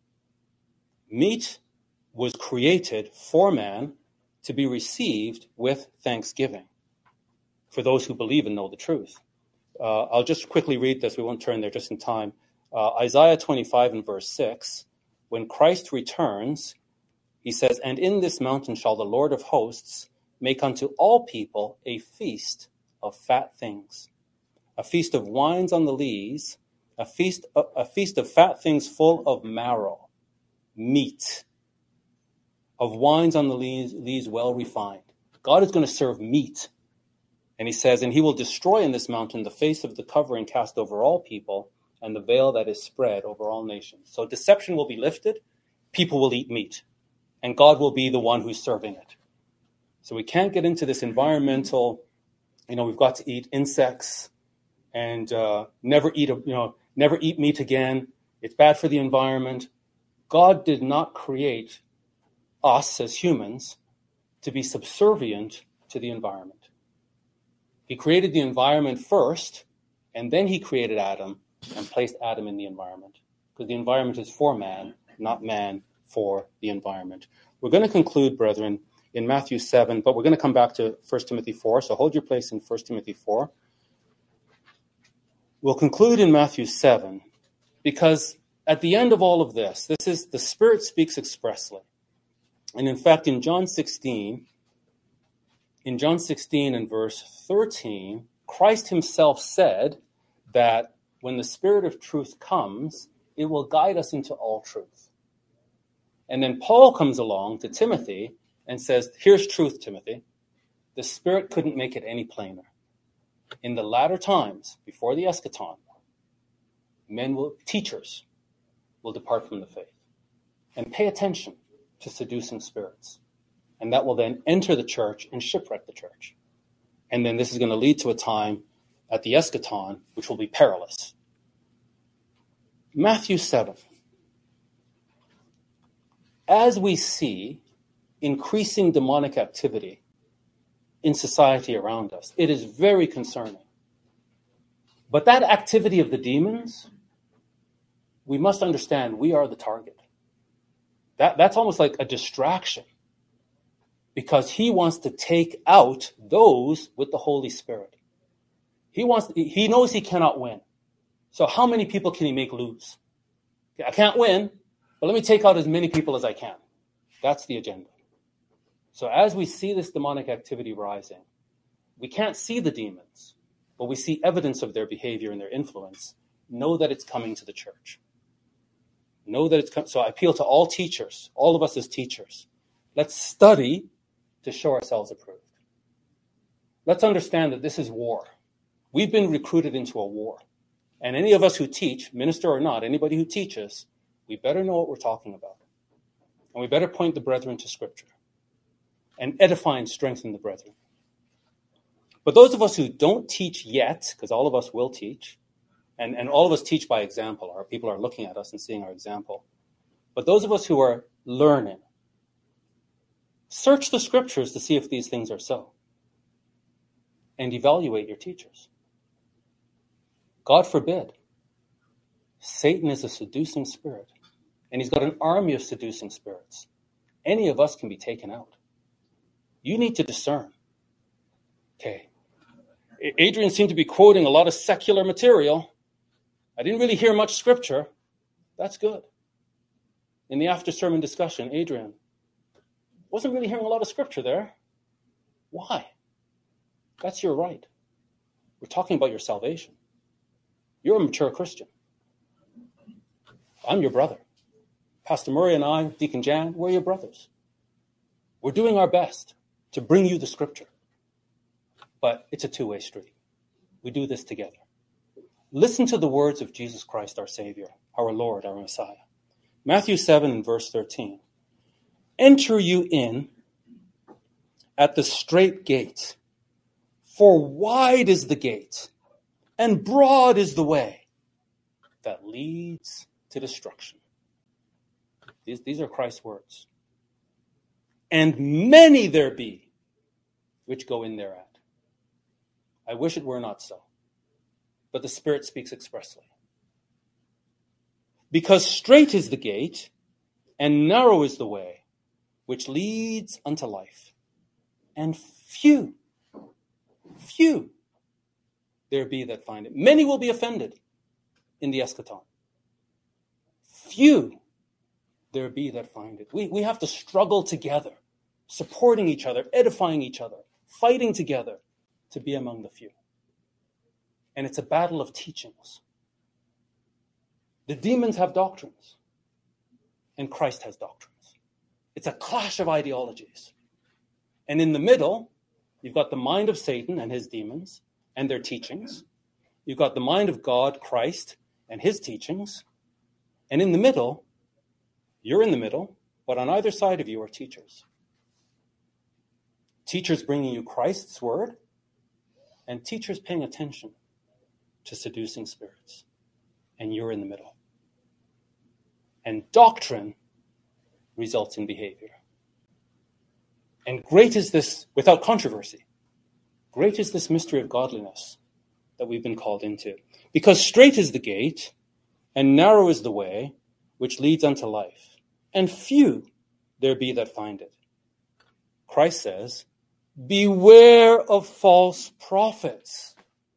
S7: Meat was created for man to be received with thanksgiving for those who believe and know the truth. Uh, I'll just quickly read this. We won't turn there just in time. Uh, Isaiah twenty-five and verse six, when Christ returns, he says, "And in this mountain shall the Lord of hosts make unto all people a feast of fat things, a feast of wines on the lees, a feast, a, a feast of fat things full of marrow, meat, of wines on the lees, lees well refined." God is going to serve meat. And he says, "And he will destroy in this mountain the face of the covering cast over all people, and the veil that is spread over all nations." So deception will be lifted, people will eat meat, and God will be the one who's serving it. So we can't get into this environmental, you know, we've got to eat insects and uh, never eat, a, you know, never eat meat again. It's bad for the environment. God did not create us as humans to be subservient to the environment. He created the environment first, and then he created Adam and placed Adam in the environment, because the environment is for man, not man for the environment. We're going to conclude, brethren, in Matthew seven, but we're going to come back to First Timothy four, so hold your place in First Timothy four. We'll conclude in Matthew seven, because at the end of all of this, this is the Spirit speaks expressly. And in fact, in John sixteen, in John sixteen and verse thirteen, Christ himself said that when the Spirit of truth comes, it will guide us into all truth. And then Paul comes along to Timothy and says, here's truth, Timothy. The Spirit couldn't make it any plainer. In the latter times, before the eschaton, men will, teachers will depart from the faith. And pay attention to seducing spirits. And that will then enter the church and shipwreck the church. And then this is going to lead to a time at the eschaton, which will be perilous. Matthew seven. As we see increasing demonic activity in society around us, it is very concerning. But that activity of the demons, we must understand we are the target. That, that's almost like a distraction, because he wants to take out those with the Holy Spirit. He wants. He knows he cannot win. So how many people can he make lose? I can't win, but let me take out as many people as I can. That's the agenda. So as we see this demonic activity rising, we can't see the demons, but we see evidence of their behavior and their influence. Know that it's coming to the church. Know that it's coming. So I appeal to all teachers, all of us as teachers. Let's study to show ourselves approved. Let's understand that this is war. We've been recruited into a war. And any of us who teach, minister or not, anybody who teaches, we better know what we're talking about. And we better point the brethren to Scripture and edify and strengthen the brethren. But those of us who don't teach yet, because all of us will teach, and, and all of us teach by example, our people are looking at us and seeing our example. But those of us who are learning, search the Scriptures to see if these things are so. And evaluate your teachers. God forbid. Satan is a seducing spirit. And he's got an army of seducing spirits. Any of us can be taken out. You need to discern. Okay. Adrian seemed to be quoting a lot of secular material. I didn't really hear much scripture. That's good. In the after-sermon discussion, Adrian,
S1: Wasn't really hearing a lot of scripture there. Why? That's your right. We're talking about your salvation. You're a mature Christian. I'm your brother. Pastor Murray and I, Deacon Jan, we're your brothers. We're doing our best to bring you the scripture. But it's a two-way street. We do this together. Listen to the words of Jesus Christ, our Savior, our Lord, our Messiah. Matthew seven and verse thirteen. Enter you in at the strait gate, for wide is the gate, and broad is the way that leads to destruction. These, these are Christ's words. And many there be which go in thereat. I wish it were not so, but the Spirit speaks expressly. Because strait is the gate, and narrow is the way, which leads unto life. And few, few there be that find it. Many will be offended in the eschaton. Few there be that find it. We, we have to struggle together, supporting each other, edifying each other, fighting together to be among the few. And it's a battle of teachings. The demons have doctrines, and Christ has doctrines. It's a clash of ideologies. And in the middle, you've got the mind of Satan and his demons and their teachings. You've got the mind of God, Christ, and his teachings. And in the middle, you're in the middle, but on either side of you are teachers. Teachers bringing you Christ's word, and teachers paying attention to seducing spirits. And you're in the middle. And doctrine results in behavior. And great is this, without controversy, great is this mystery of godliness that we've been called into. Because strait is the gate, and narrow is the way, which leads unto life. And few there be that find it. Christ says, beware of false prophets.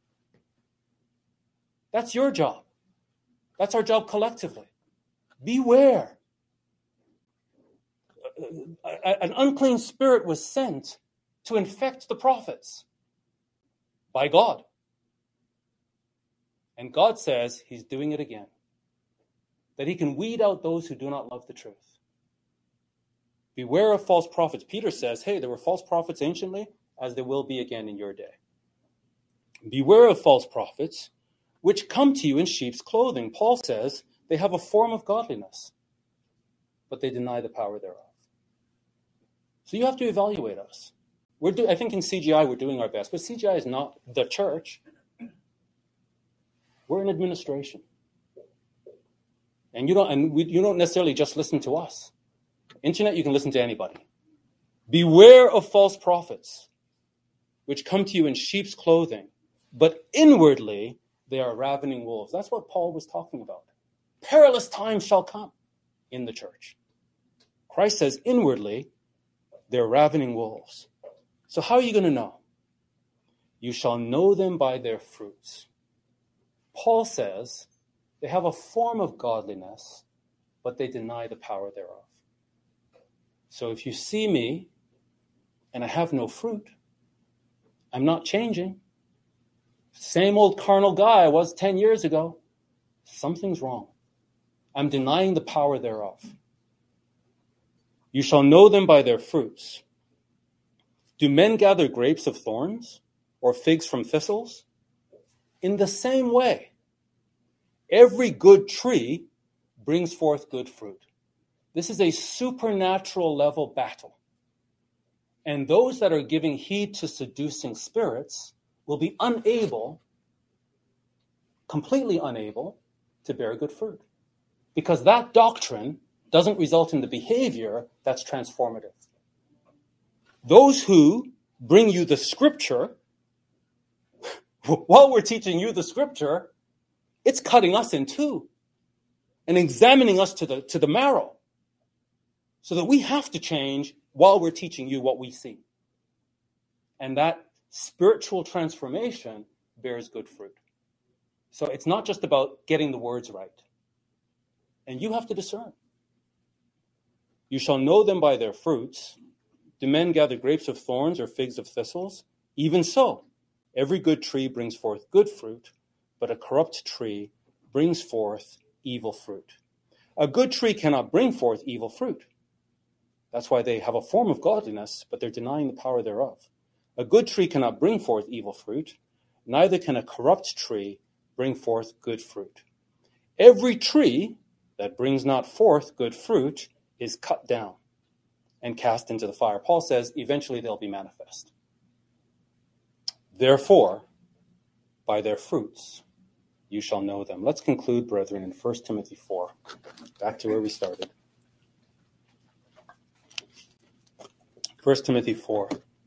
S1: That's your job. That's our job collectively. Beware. An unclean spirit was sent to infect the prophets by God. And God says he's doing it again. That he can weed out those who do not love the truth. Beware of false prophets. Peter says, hey, there were false prophets anciently, as there will be again in your day. Beware of false prophets, which come to you in sheep's clothing. Paul says they have a form of godliness, but they deny the power thereof. So you have to evaluate us. We're do, I think in C G I we're doing our best, but C G I is not the church. We're an administration. And you don't, and we, you don't necessarily just listen to us. Internet, you can listen to anybody. Beware of false prophets, which come to you in sheep's clothing, but inwardly they are ravening wolves. That's what Paul was talking about. Perilous times shall come in the church. Christ says inwardly they're ravening wolves. So how are you going to know? You shall know them by their fruits. Paul says they have a form of godliness, but they deny the power thereof. So if you see me and I have no fruit, I'm not changing. Same old carnal guy I was ten years ago. Something's wrong. I'm denying the power thereof. You shall know them by their fruits. Do men gather grapes of thorns or figs from thistles? In the same way, every good tree brings forth good fruit. This is a supernatural level battle. And those that are giving heed to seducing spirits will be unable, completely unable, to bear good fruit. Because that doctrine doesn't result in the behavior that's transformative. Those who bring you the scripture, while we're teaching you the scripture, it's cutting us in two and examining us to the, to the marrow so that we have to change while we're teaching you what we see. And that spiritual transformation bears good fruit. So it's not just about getting the words right. And you have to discern. You shall know them by their fruits.
S7: Do men gather grapes of thorns or figs of thistles? Even so, every good tree brings forth good fruit, but a corrupt tree brings forth evil fruit. A good tree cannot bring forth evil fruit. That's why they have a form of godliness, but they're denying the power thereof. A good tree cannot bring forth evil fruit, neither can a corrupt tree bring forth good fruit. Every tree that brings not forth good fruit is cut down and cast into the fire. Paul says eventually they'll be manifest. Therefore, by their fruits you shall know them. Let's conclude, brethren, in First Timothy four. Back to where we started. First Timothy four.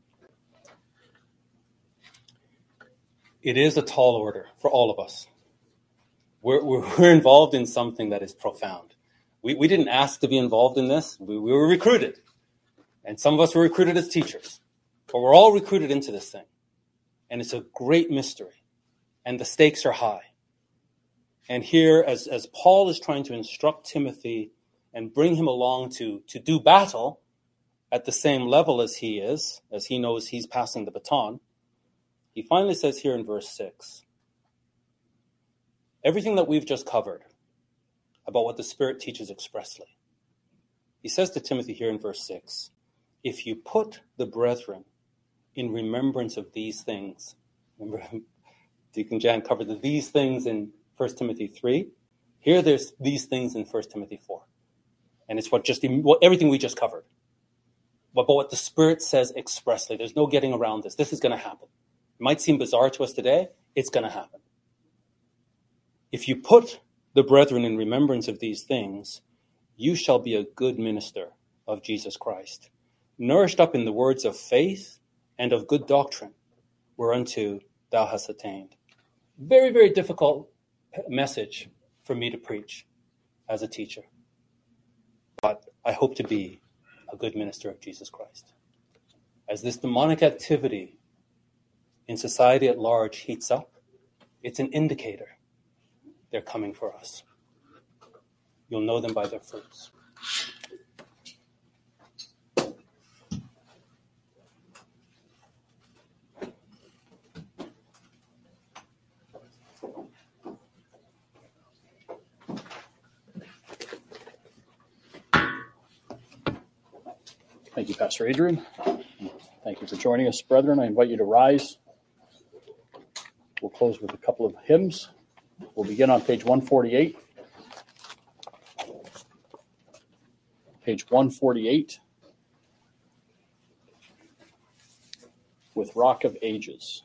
S7: It is a tall order for all of us. We're, we're, we're involved in something that is profound. We, we didn't ask to be involved in this. We, we were recruited. And some of us were recruited as teachers. But we're all recruited into this thing. And it's a great mystery. And the stakes are high. And here, as, as Paul is trying to instruct Timothy and bring him along to, to do battle at the same level as he is, as he knows he's passing the baton, he finally says here in verse six, everything that we've just covered about what the Spirit teaches expressly. He says to Timothy here in verse six, if you put the brethren in remembrance of these things, remember Deacon Jan covered the these things in First Timothy three. Here there's these things in First Timothy four. And it's what just what, everything we just covered. But, but what the Spirit says expressly. There's no getting around this. This is going to happen. It might seem bizarre to us today. It's going to happen. If you put the brethren in remembrance of these things, you shall be a good minister of Jesus Christ, nourished up in the words of faith and of good doctrine, whereunto thou hast attained. Very, very difficult message for me to preach as a teacher. But I hope to be a good minister of Jesus Christ. As this demonic activity in society at large heats up, it's an indicator they're coming for us. You'll know them by their fruits.
S1: Thank you, Pastor Adrian. Thank you for joining us, brethren. I invite you to rise. We'll close with a couple of hymns. We'll begin on page one forty-eight. Page one forty-eight with Rock of Ages.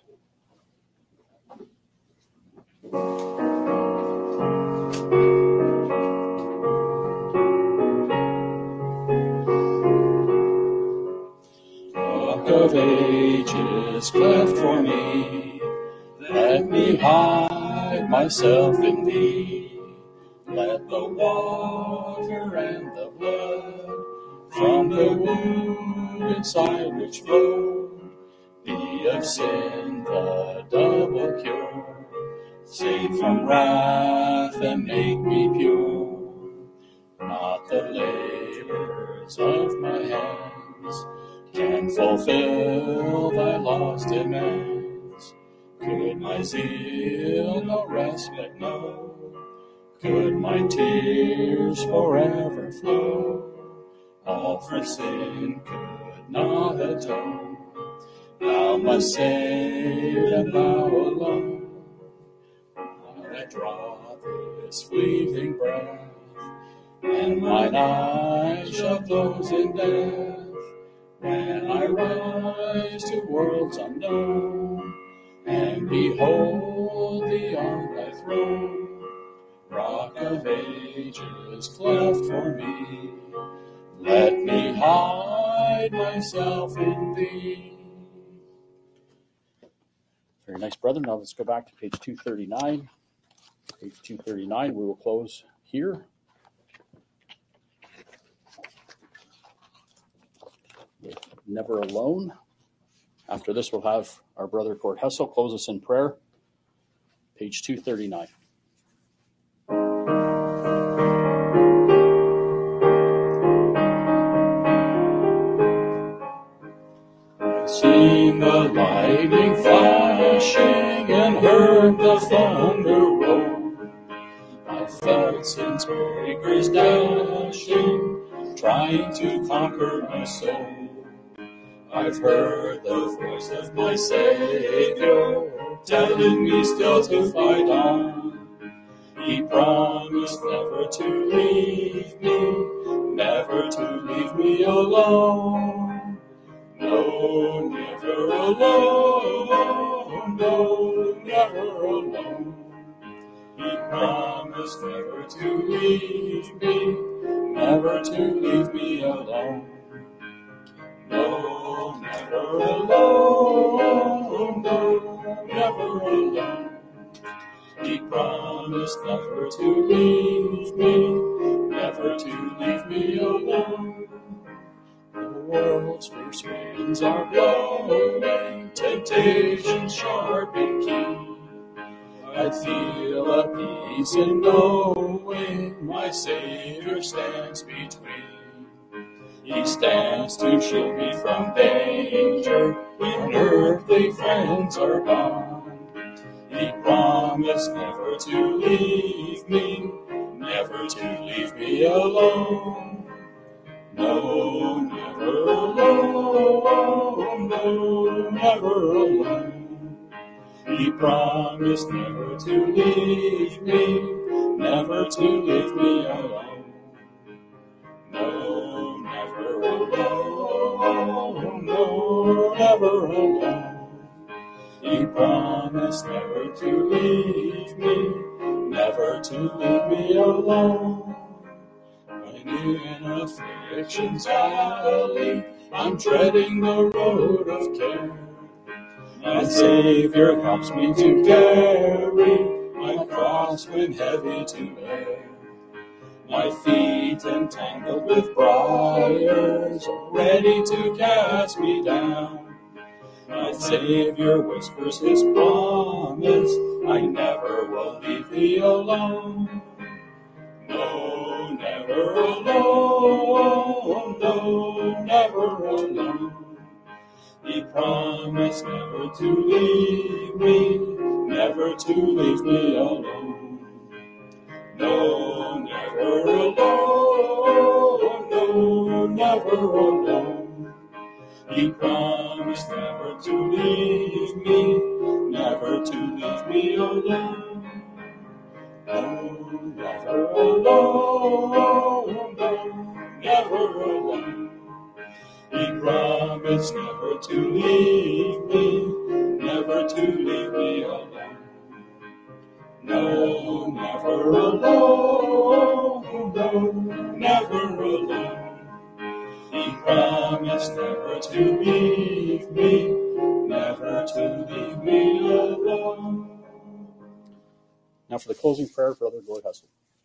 S3: Of ages cleft for me, let me hide myself in thee. Let the water and the blood from the wounded side which flowed be of sin the double cure. Save from wrath and make me pure. Not the labors of my hands can fulfill thy lost demands. Could my zeal no respite know? Could my tears forever flow? All for sin could not atone. Thou must save, and thou alone. While I draw this fleeting breath, and mine eyes shall close in death, when I rise to worlds unknown, and behold thee on thy throne, Rock of ages cleft for me, let me hide myself in thee.
S1: Very nice, brother. Now let's go back to page two thirty-nine. Page two thirty-nine, we will close here. Never Alone. After this, we'll have our brother Gord Hessel close us in prayer. Page two thirty-nine.
S3: seen the lightning flashing and heard the thunder roll. I felt sin's breakers dashing, trying to conquer my soul. I've heard the voice of my Savior telling me still to fight on. He promised never to leave me, never to leave me alone. No, never alone, no, never alone. He promised never to leave me, never to leave me alone. No, never alone, no, never alone. He promised never to leave me, never to leave me alone. The world's fierce winds are blowing, temptation sharp and keen. I feel a peace in knowing my Savior stands between. He stands to shield me from danger when earthly friends are gone. He promised never to leave me, never to leave me alone. No, never alone, no, never alone. He promised never to leave me, never to leave me alone. No, never alone, no, never alone. He promised never to leave me, never to leave me alone. When in affliction's valley, I'm treading the road of care. My Savior helps me to carry my cross when heavy to bear. My feet entangled with briars, ready to cast me down. My Savior whispers his promise, I never will leave thee alone. No, never alone, no, never alone. He promised never to leave me, never to leave me alone. No, never alone, no, never alone. He promised never to leave me, never to leave me alone. No, never alone, no, never alone. He promised never to leave me, never to leave me alone. No, never alone, no, never alone. He promised never to leave me, never to leave me alone.
S1: Now for the closing prayer, Brother Gord Hustle.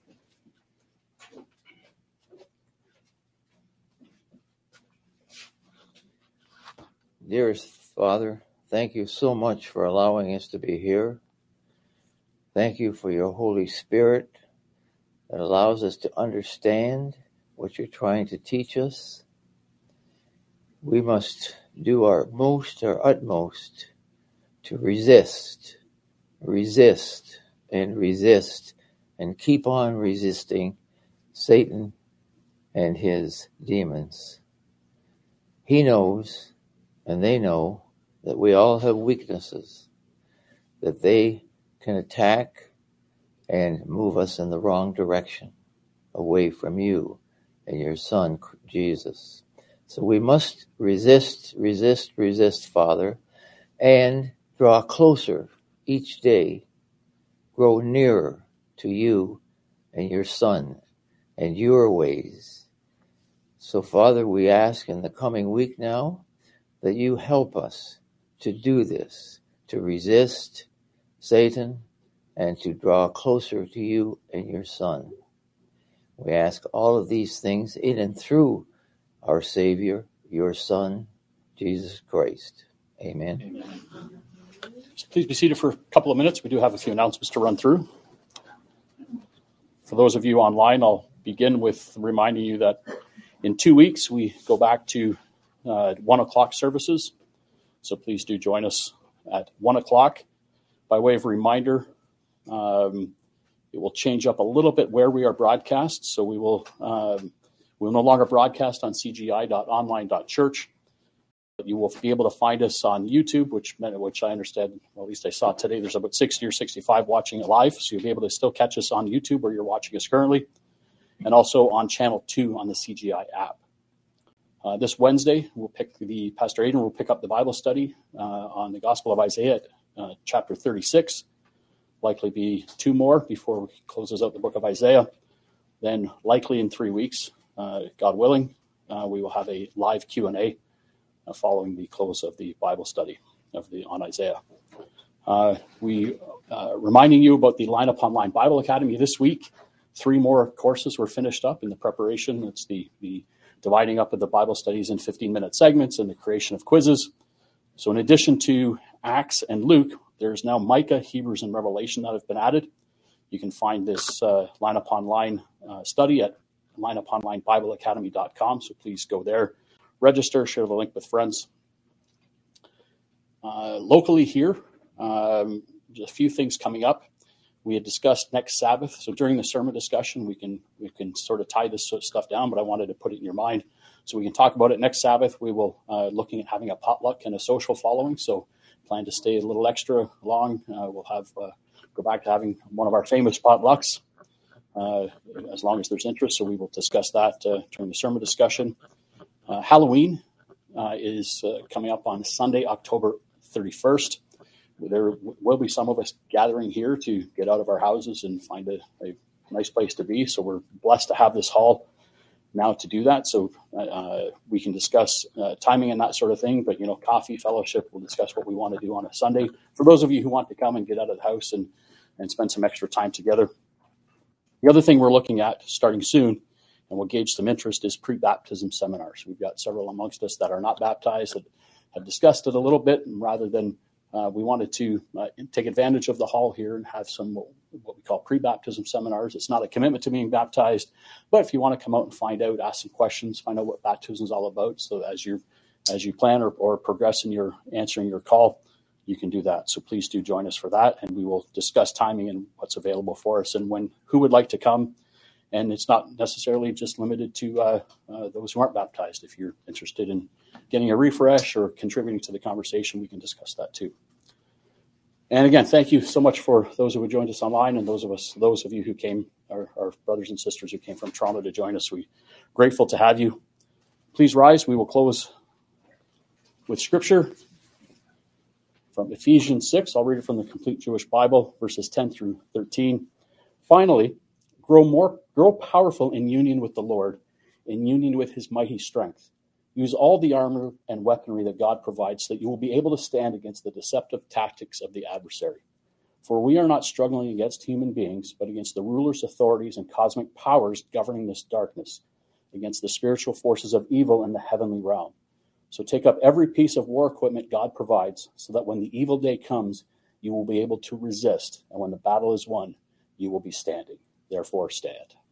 S8: Dearest Father, thank you so much for allowing us to be here. Thank you for your Holy Spirit that allows us to understand what you're trying to teach us. We must do our most, our utmost to resist, resist, and resist, and keep on resisting Satan and his demons. He knows, and they know, that we all have weaknesses, that they can attack and move us in the wrong direction, away from you and your Son, Jesus. So we must resist, resist, resist, Father, and draw closer each day, grow nearer to you and your Son and your ways. So, Father, we ask in the coming week now that you help us to do this, to resist Satan and to draw closer to you and your Son. We ask all of these things in and through our Savior, your Son, Jesus Christ. Amen.
S1: Amen. Please be seated for a couple of minutes. We do have a few announcements to run through. For those of you online, I'll begin with reminding you that in two weeks we go back to uh, one o'clock services. So please do join us at one o'clock. By way of reminder, um, it will change up a little bit where we are broadcast. So we will um, we'll no longer broadcast on c g i dot online dot church. You will be able to find us on YouTube, which which I understand, well, at least I saw today, there's about sixty or sixty-five watching it live. So you'll be able to still catch us on YouTube where you're watching us currently, and also on channel two on the C G I app. Uh, this Wednesday, we'll pick the Pastor Aidan will pick up the Bible study uh, on the Gospel of Isaiah, uh, chapter thirty-six. Likely be two more before he closes out the book of Isaiah. Then likely in three weeks, uh, God willing, uh, we will have a live Q and A uh, following the close of the Bible study of the on Isaiah. Uh, we uh, reminding you about the Line Up Online Bible Academy this week. Three more courses were finished up in the preparation. It's the the dividing up of the Bible studies in fifteen-minute segments and the creation of quizzes. So in addition to Acts and Luke, there's now Micah, Hebrews, and Revelation that have been added. You can find this uh, Line Up Online uh, study at line up online bible academy dot com. So please go there, register, share the link with friends. Uh, locally here, um, just a few things coming up. We had discussed next Sabbath. So during the sermon discussion, we can we can sort of tie this sort of stuff down, but I wanted to put it in your mind so we can talk about it next Sabbath. We will uh, looking at having a potluck and a social following. So plan to stay a little extra long. Uh, we'll have uh, go back to having one of our famous potlucks uh, as long as there's interest. So we will discuss that uh, during the sermon discussion. Uh, Halloween uh, is uh, coming up on Sunday, October thirty-first. There will be some of us gathering here to get out of our houses and find a, a nice place to be. So we're blessed to have this hall now to do that. So uh, we can discuss uh, timing and that sort of thing. But, you know, coffee, fellowship, we'll discuss what we want to do on a Sunday. For those of you who want to come and get out of the house and, and spend some extra time together. The other thing we're looking at starting soon, and will gauge some interest, is pre-baptism seminars. We've got several amongst us that are not baptized that have discussed it a little bit, and rather than Uh, we wanted to uh, take advantage of the hall here and have some what we call pre-baptism seminars. It's not a commitment to being baptized, but if you want to come out and find out, ask some questions, find out what baptism is all about. So as you as you plan or, or progress in your answering your call, you can do that. So please do join us for that, and we will discuss timing and what's available for us and when who would like to come. And it's not necessarily just limited to uh, uh, those who aren't baptized. If you're interested in getting a refresh or contributing to the conversation, we can discuss that too. And again, thank you so much for those who have joined us online and those of us, those of you who came, our, our brothers and sisters who came from Toronto to join us. We're grateful to have you. Please rise. We will close with scripture from Ephesians six. I'll read it from the Complete Jewish Bible, verses ten through thirteen. Finally, grow more, grow powerful in union with the Lord, in union with his mighty strength. Use all the armor and weaponry that God provides so that you will be able to stand against the deceptive tactics of the adversary. For we are not struggling against human beings, but against the rulers, authorities, and cosmic powers governing this darkness, against the spiritual forces of evil in the heavenly realm. So take up every piece of war equipment God provides so that when the evil day comes, you will be able to resist. And when the battle is won, you will be standing. Therefore, stand.